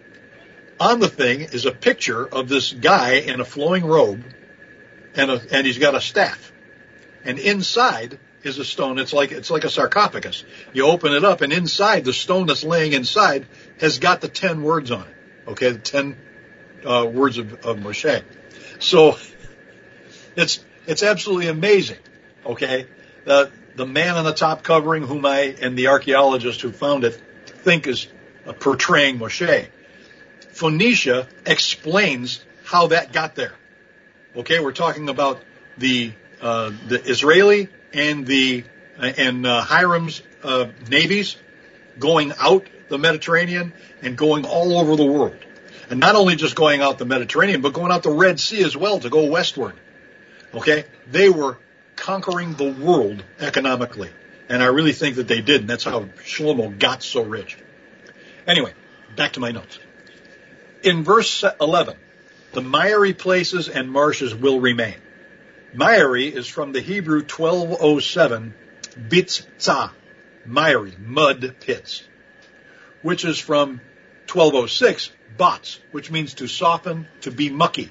On the thing is a picture of this guy in a flowing robe, and a, and he's got a staff. And inside is a stone. It's like it's like a sarcophagus. You open it up, and inside, the stone that's laying inside has got the ten words on it. Okay, the ten uh, words of, of Moshe. So it's it's absolutely amazing. Okay, the the man on the top covering, whom I and the archaeologist who found it think is uh, portraying Moshe. Phoenicia explains how that got there. Okay, we're talking about the uh, the Israeli and the uh, and uh, Hiram's uh, navies going out the Mediterranean and going all over the world, and not only just going out the Mediterranean, but going out the Red Sea as well to go westward. Okay, they were conquering the world economically, and I really think that they did, and that's how Shlomo got so rich. Anyway, back to my notes. In verse eleven, the miry places and marshes will remain. Miry is from the Hebrew twelve oh seven, bitzah, miry, mud pits, which is from twelve oh six, bats, which means to soften, to be mucky.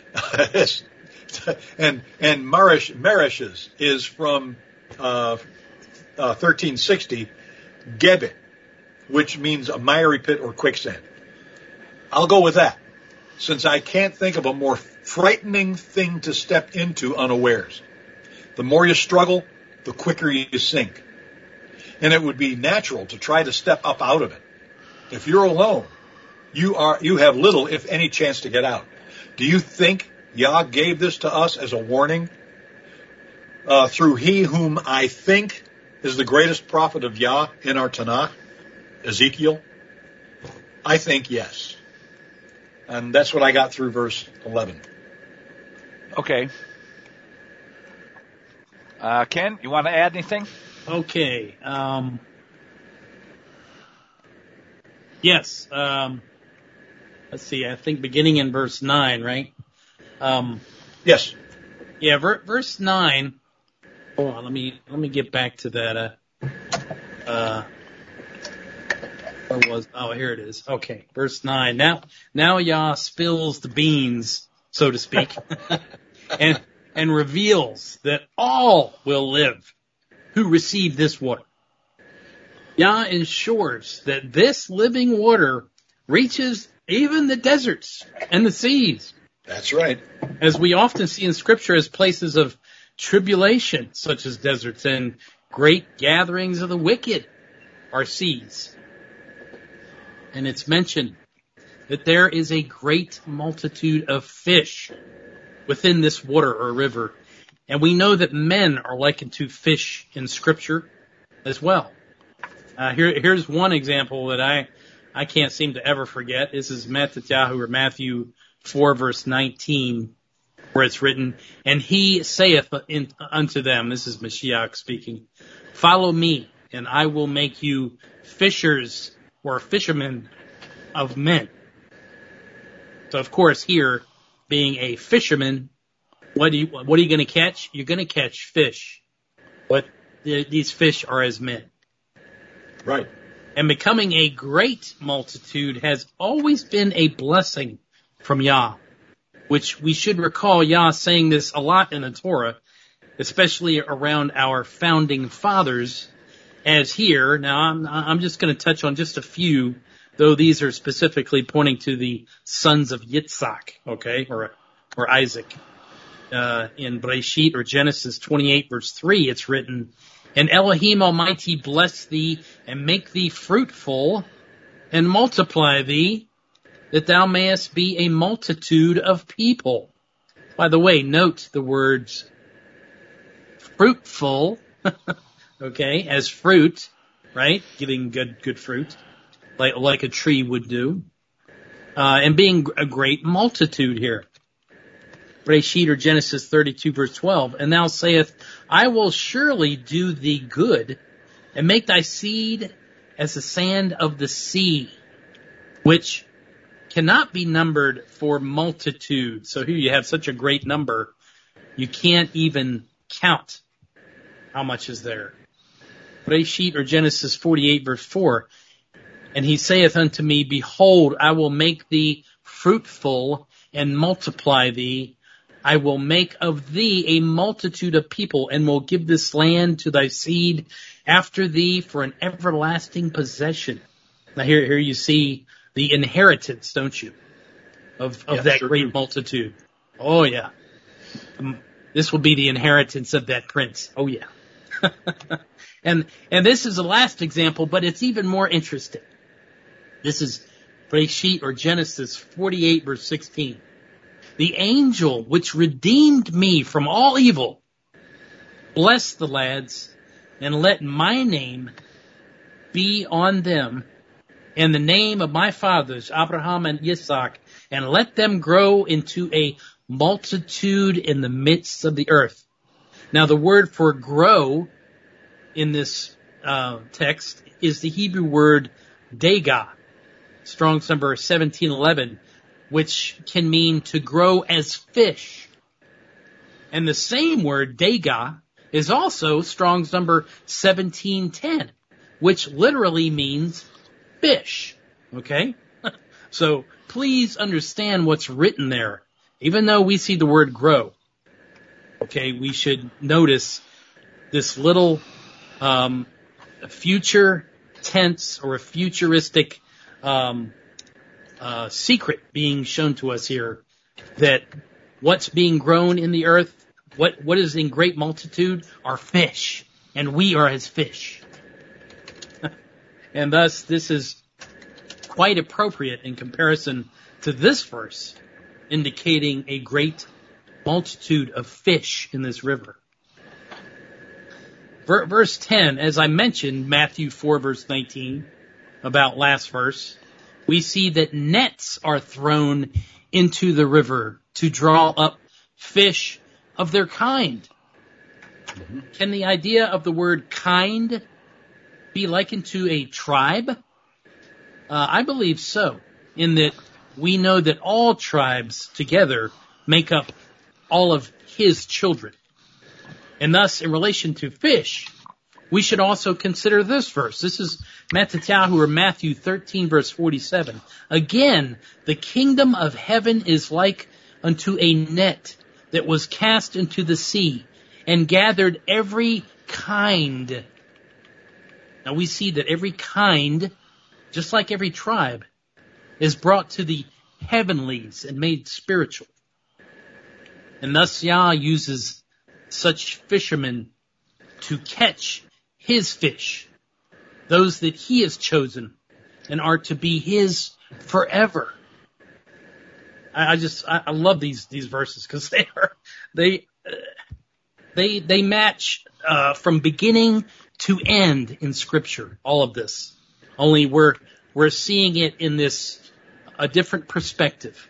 and and marish, marishes is from uh, uh, thirteen sixty, gebet, which means a miry pit or quicksand. I'll go with that, since I can't think of a more frightening thing to step into unawares. The more you struggle, the quicker you sink. And it would be natural to try to step up out of it. If you're alone, you are you have little, if any, chance to get out. Do you think Yah gave this to us as a warning? Uh, through he whom I think is the greatest prophet of Yah in our Tanakh, Ezekiel? I think yes. And that's what I got through verse eleven. Okay. Uh, Ken, you want to add anything? Okay. Um, yes. Um, let's see. I think beginning in verse nine, right? Um, yes. Yeah. Ver- verse nine. Hold on. Let me let me get back to that. Uh, uh, Where was, oh, here it is. Okay, verse nine. Now, now Yah spills the beans, so to speak, and, and reveals that all will live who receive this water. Yah ensures that this living water reaches even the deserts and the seas. That's right. As we often see in Scripture as places of tribulation, such as deserts, and great gatherings of the wicked are seas. And it's mentioned that there is a great multitude of fish within this water or river. And we know that men are likened to fish in Scripture as well. Uh, here, here's one example that I, I can't seem to ever forget. This is Matthew or Matthew four verse nineteen, where it's written, and he saith in, unto them, this is Mashiach speaking, follow me, and I will make you fishers or fishermen of men. So of course here, being a fisherman, what do you, what are you going to catch? You're going to catch fish. But the, these fish are as men. Right. And becoming a great multitude has always been a blessing from Yah, which we should recall Yah saying this a lot in the Torah, especially around our founding fathers, as here. Now, I'm, I'm just going to touch on just a few, though these are specifically pointing to the sons of Yitzhak, okay, or or Isaac. Uh, in Breshit or Genesis twenty-eight verse three, it's written, and Elohim Almighty bless thee and make thee fruitful and multiply thee, that thou mayest be a multitude of people. By the way, note the words fruitful, okay, as fruit, right? Giving good, good fruit, like, like a tree would do. Uh, and being a great multitude here. Bereshit, or Genesis thirty-two, verse twelve. And thou sayest, I will surely do thee good, and make thy seed as the sand of the sea, which cannot be numbered for multitude. So here you have such a great number, you can't even count how much is there. Bereshit, or Genesis forty-eight, verse four. And he saith unto me, behold, I will make thee fruitful and multiply thee. I will make of thee a multitude of people, and will give this land to thy seed after thee for an everlasting possession. Now here, here you see the inheritance, don't you, of, of Yeah, that sure great do. multitude. Oh yeah. Um, this will be the inheritance of that prince. Oh yeah. and, and this is the last example, but it's even more interesting. This is Bereshit, or Genesis forty-eight, verse sixteen. The angel which redeemed me from all evil, bless the lads, and let my name be on them, and the name of my fathers, Abraham and Isaac, and let them grow into a multitude in the midst of the earth. Now the word for grow in this uh, text is the Hebrew word dega, Strong's number seventeen eleven, which can mean to grow as fish. And the same word, dega, is also Strong's number seventeen ten, which literally means fish. Okay? So please understand what's written there. Even though we see the word grow, okay, we should notice this little um, future tense or a futuristic um, uh, secret being shown to us here, that what's being grown in the earth, what what is in great multitude, are fish, and we are as fish. And thus, this is quite appropriate in comparison to this verse, indicating a great multitude of fish in this river. Verse ten, as I mentioned, Matthew four, verse nineteen, about last verse, we see that nets are thrown into the river to draw up fish of their kind. Mm-hmm. Can the idea of the word kind be likened to a tribe? Uh, I believe so, in that we know that all tribes together make up all of his children. And thus, in relation to fish, we should also consider this verse. This is Mattatyahu, or Matthew thirteen, verse forty-seven. Again, the kingdom of heaven is like unto a net that was cast into the sea, and gathered every kind. Now we see that every kind, just like every tribe, is brought to the heavenlies and made spiritual. And thus Yah uses such fishermen to catch his fish, those that he has chosen and are to be his forever. I, I just, I, I love these, these verses because they are, they, uh, they, they match, uh, from beginning to end in scripture, all of this. Only we're, we're seeing it in this, a different perspective.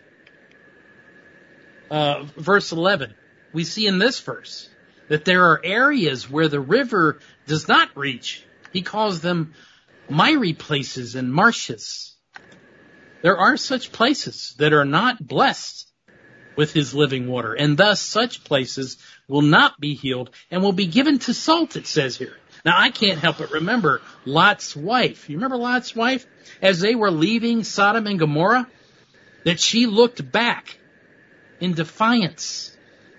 Uh, verse eleven, we see in this verse that there are areas where the river does not reach. He calls them miry places and marshes. There are such places that are not blessed with his living water, and thus such places will not be healed and will be given to salt, it says here. Now, I can't help but remember Lot's wife. You remember Lot's wife? As they were leaving Sodom and Gomorrah, that she looked back in defiance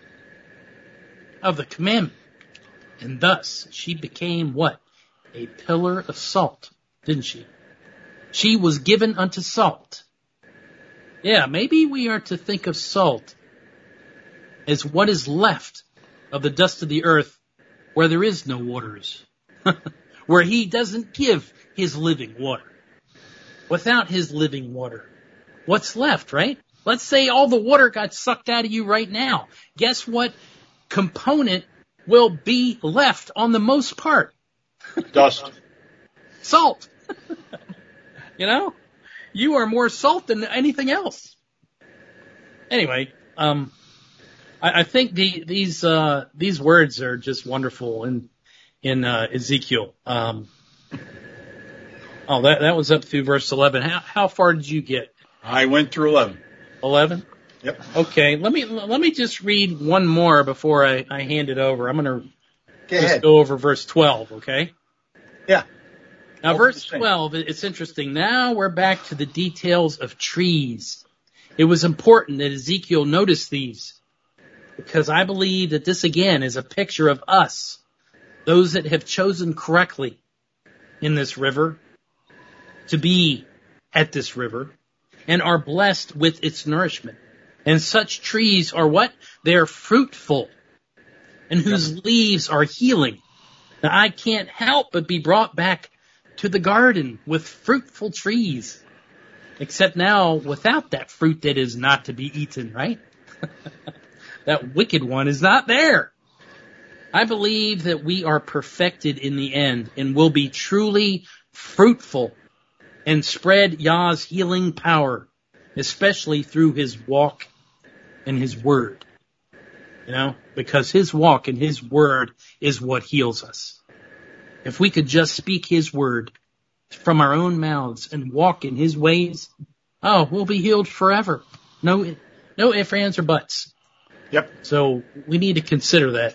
of the commandment. And thus, she became what? A pillar of salt, didn't she? She was given unto salt. Yeah, maybe we are to think of salt as what is left of the dust of the earth where there is no waters, where he doesn't give his living water. without his living water. What's left, right? Let's say all the water got sucked out of you right now. Guess what component will be left on the most part? Dust. Salt. You know? You are more salt than anything else. Anyway, um, I, I think the, these, uh, these words are just wonderful in, in, uh, Ezekiel. Um, oh, that, that was up through verse eleven. How, how far did you get? I went through eleven. eleven? Yep. Okay, let me, let me just read one more before I, I hand it over. I'm gonna Go just ahead. go over verse twelve, okay? Yeah. Now, I'll do verse the same. twelve, it's interesting. Now we're back to the details of trees. It was important that Ezekiel noticed these because I believe that this again is a picture of us, those that have chosen correctly in this river to be at this river and are blessed with its nourishment. And such trees are what? They are fruitful and whose leaves are healing. Now I can't help but be brought back to the garden with fruitful trees. Except now without that fruit that is not to be eaten, right? That wicked one is not there. I believe that we are perfected in the end and will be truly fruitful and spread Yah's healing power, especially through his walk and his word. You know, because his walk and his word is what heals us. If we could just speak his word from our own mouths and walk in his ways, oh, we'll be healed forever. No, no ifs, ands, or buts. Yep. So we need to consider that.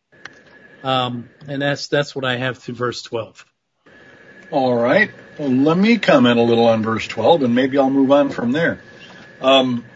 Um, and that's, that's what I have through verse twelve. All right. Well, let me comment a little on verse twelve, and maybe I'll move on from there. Um,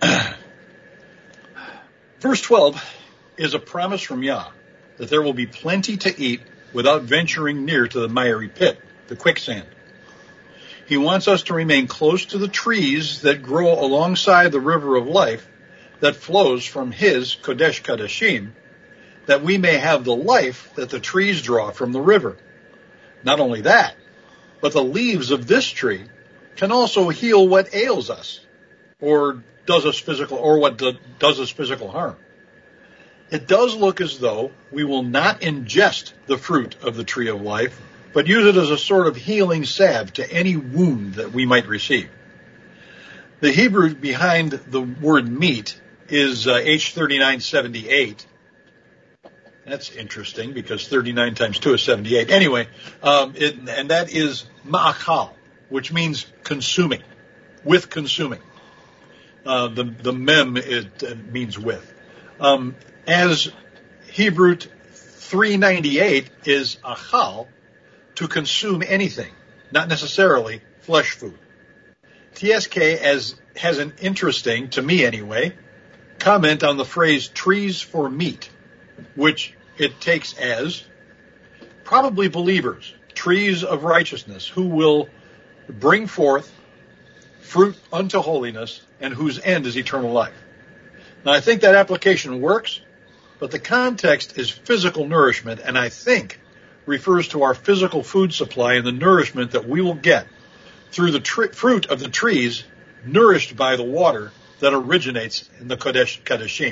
verse twelve is a promise from Yah that there will be plenty to eat without venturing near to the miry pit, the quicksand. He wants us to remain close to the trees that grow alongside the river of life that flows from his Kodesh Kadashim, that we may have the life that the trees draw from the river. Not only that, but the leaves of this tree can also heal what ails us, or does us physical, or what do, does us physical harm. It does look as though we will not ingest the fruit of the tree of life, but use it as a sort of healing salve to any wound that we might receive. The Hebrew behind the word meat is uh, H thirty-nine seventy-eight. That's interesting because thirty-nine times two is seventy-eight. Anyway, um, it, and that is ma'akal, which means consuming, with consuming. Uh, the, the mem it, uh, means with. Um, as Hebrew three ninety-eight is achal, to consume anything, not necessarily flesh food. T S K as, has an interesting, to me anyway, comment on the phrase trees for meat, which it takes as probably believers, trees of righteousness, who will bring forth fruit unto holiness and whose end is eternal life. Now, I think that application works, but the context is physical nourishment, and I think refers to our physical food supply and the nourishment that we will get through the tr- fruit of the trees nourished by the water that originates in the Kodesh Kadashim.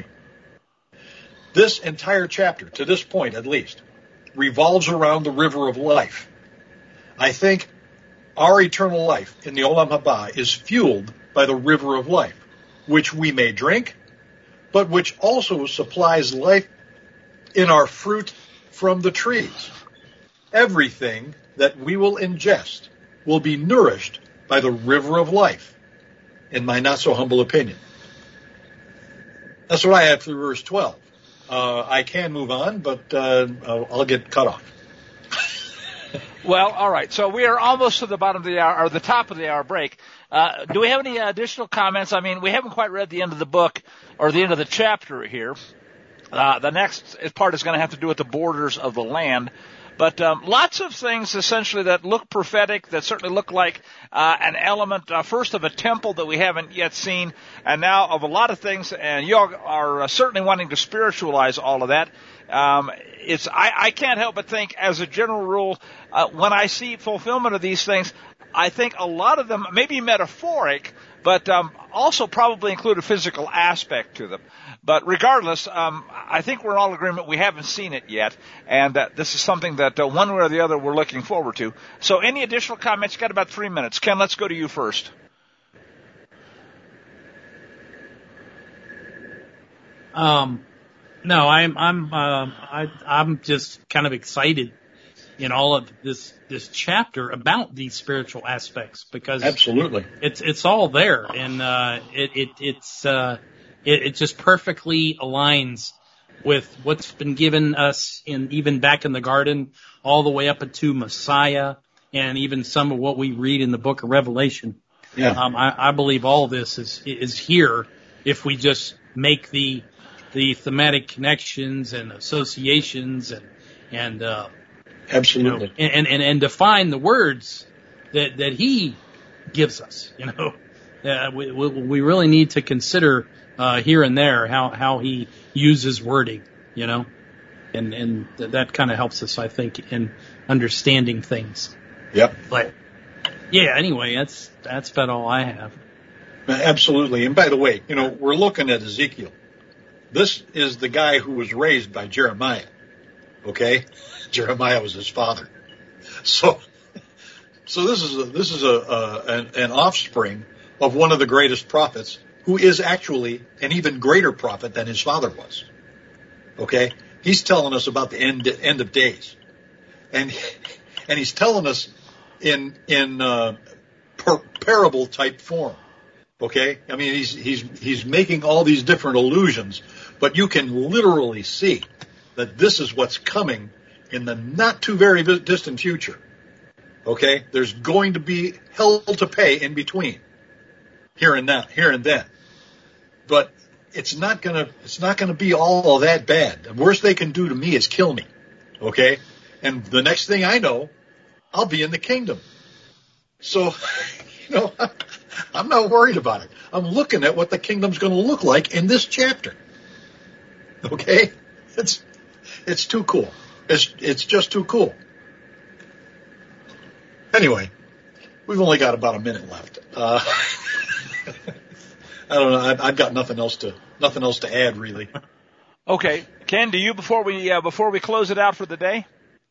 This entire chapter, to this point at least, revolves around the river of life. I think our eternal life in the Olam Haba is fueled by the river of life, which we may drink, but which also supplies life in our fruit from the trees. Everything that we will ingest will be nourished by the river of life, in my not so humble opinion. That's what I had through verse twelve. Uh, I can move on, but uh, I'll, I'll get cut off. Well, all right. So we are almost to the bottom of the hour, or the top of the hour break. Uh, do we have any additional comments? I mean, we haven't quite read the end of the book or the end of the chapter here. Uh, the next part is going to have to do with the borders of the land. But um, lots of things essentially that look prophetic, that certainly look like uh, an element, uh, first of a temple that we haven't yet seen, and now of a lot of things. And you all are uh, certainly wanting to spiritualize all of that. Um, it's I, I can't help but think, as a general rule, uh, when I see fulfillment of these things, I think a lot of them may be metaphoric, but um, also probably include a physical aspect to them. But regardless, um, I think we're in all agreement we haven't seen it yet, and that this is something that uh, one way or the other we're looking forward to. So any additional comments? You've got about three minutes. Ken, let's go to you first. Um, no, I'm I'm uh, I, I'm just kind of excited in all of this this chapter about these spiritual aspects, because absolutely it's it's all there, and uh, it it it's uh, it, it just perfectly aligns with what's been given us in even back in the garden, all the way up into Messiah, and even some of what we read in the Book of Revelation. Yeah, um, I, I believe all this is is here if we just make the the thematic connections and associations and and uh, absolutely, you know, and, and and define the words that that he gives us. You know, uh, we we really need to consider uh, here and there how how he uses wording. You know, and and th- that kind of helps us, I think, in understanding things. Yep. But yeah, anyway, that's that's about all I have. Absolutely. And by the way, you know, we're looking at Ezekiel. This is the guy who was raised by Jeremiah. Okay? Jeremiah was his father. So, so this is a, this is a, a an, an offspring of one of the greatest prophets, who is actually an even greater prophet than his father was. Okay? He's telling us about the end end of days, and and he's telling us in in uh, par- parable type form. Okay, I mean he's he's he's making all these different allusions, but you can literally see that this is what's coming in the not too very distant future. Okay, there's going to be hell to pay in between, here and now, here and then, but it's not gonna it's not gonna be all that bad. The worst they can do to me is kill me. Okay, and the next thing I know, I'll be in the kingdom. So, you know, I'm not worried about it. I'm looking at what the kingdom's going to look like in this chapter. Okay? It's it's too cool. It's it's just too cool. Anyway, we've only got about a minute left. Uh, I don't know. I've, I've got nothing else to nothing else to add, really. Okay, Ken, do you before we uh, before we close it out for the day?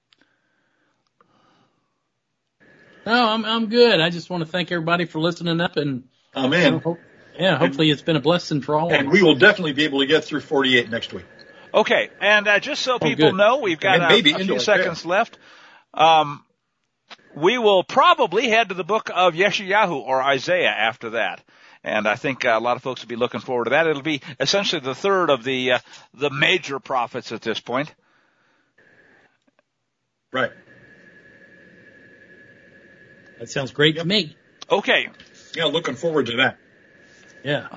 No, I'm I'm good. I just want to thank everybody for listening up, and oh man, you know, hope, yeah, hopefully it's been a blessing for all. And we will definitely be able to get through forty-eight next week. Okay, and uh, just so people good. know, we've got And a, maybe a into few it, seconds yeah. left. Um, we will probably head to the book of Yeshayahu or Isaiah after that. And I think uh, a lot of folks will be looking forward to that. It'll be essentially the third of the uh, the major prophets at this point. Right. That sounds great Yep. to me. Okay. Yeah, looking forward to that. Yeah.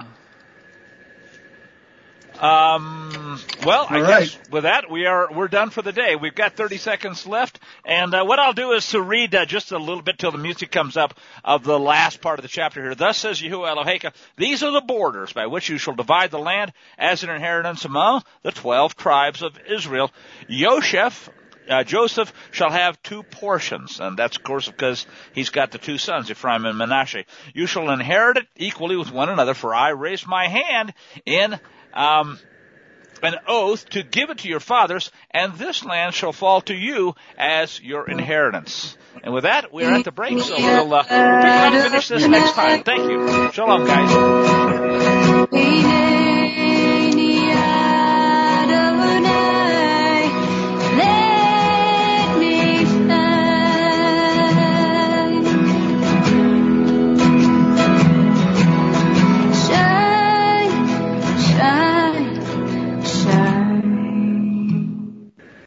Um, well, I All guess right. with that, we are, we're done for the day. We've got thirty seconds left. And, uh, what I'll do is to read, uh, just a little bit till the music comes up of the last part of the chapter here. Thus says Yahuwah Eloheka, these are the borders by which you shall divide the land as an inheritance among the twelve tribes of Israel. Yosheph, Uh, Joseph shall have two portions, and that's, of course, because he's got the two sons, Ephraim and Manasseh. You shall inherit it equally with one another, for I raised my hand in um, an oath to give it to your fathers, and this land shall fall to you as your inheritance. And with that, we're at the break, so we'll, uh, we'll pick it up and finish this next time. Thank you. Shalom, guys.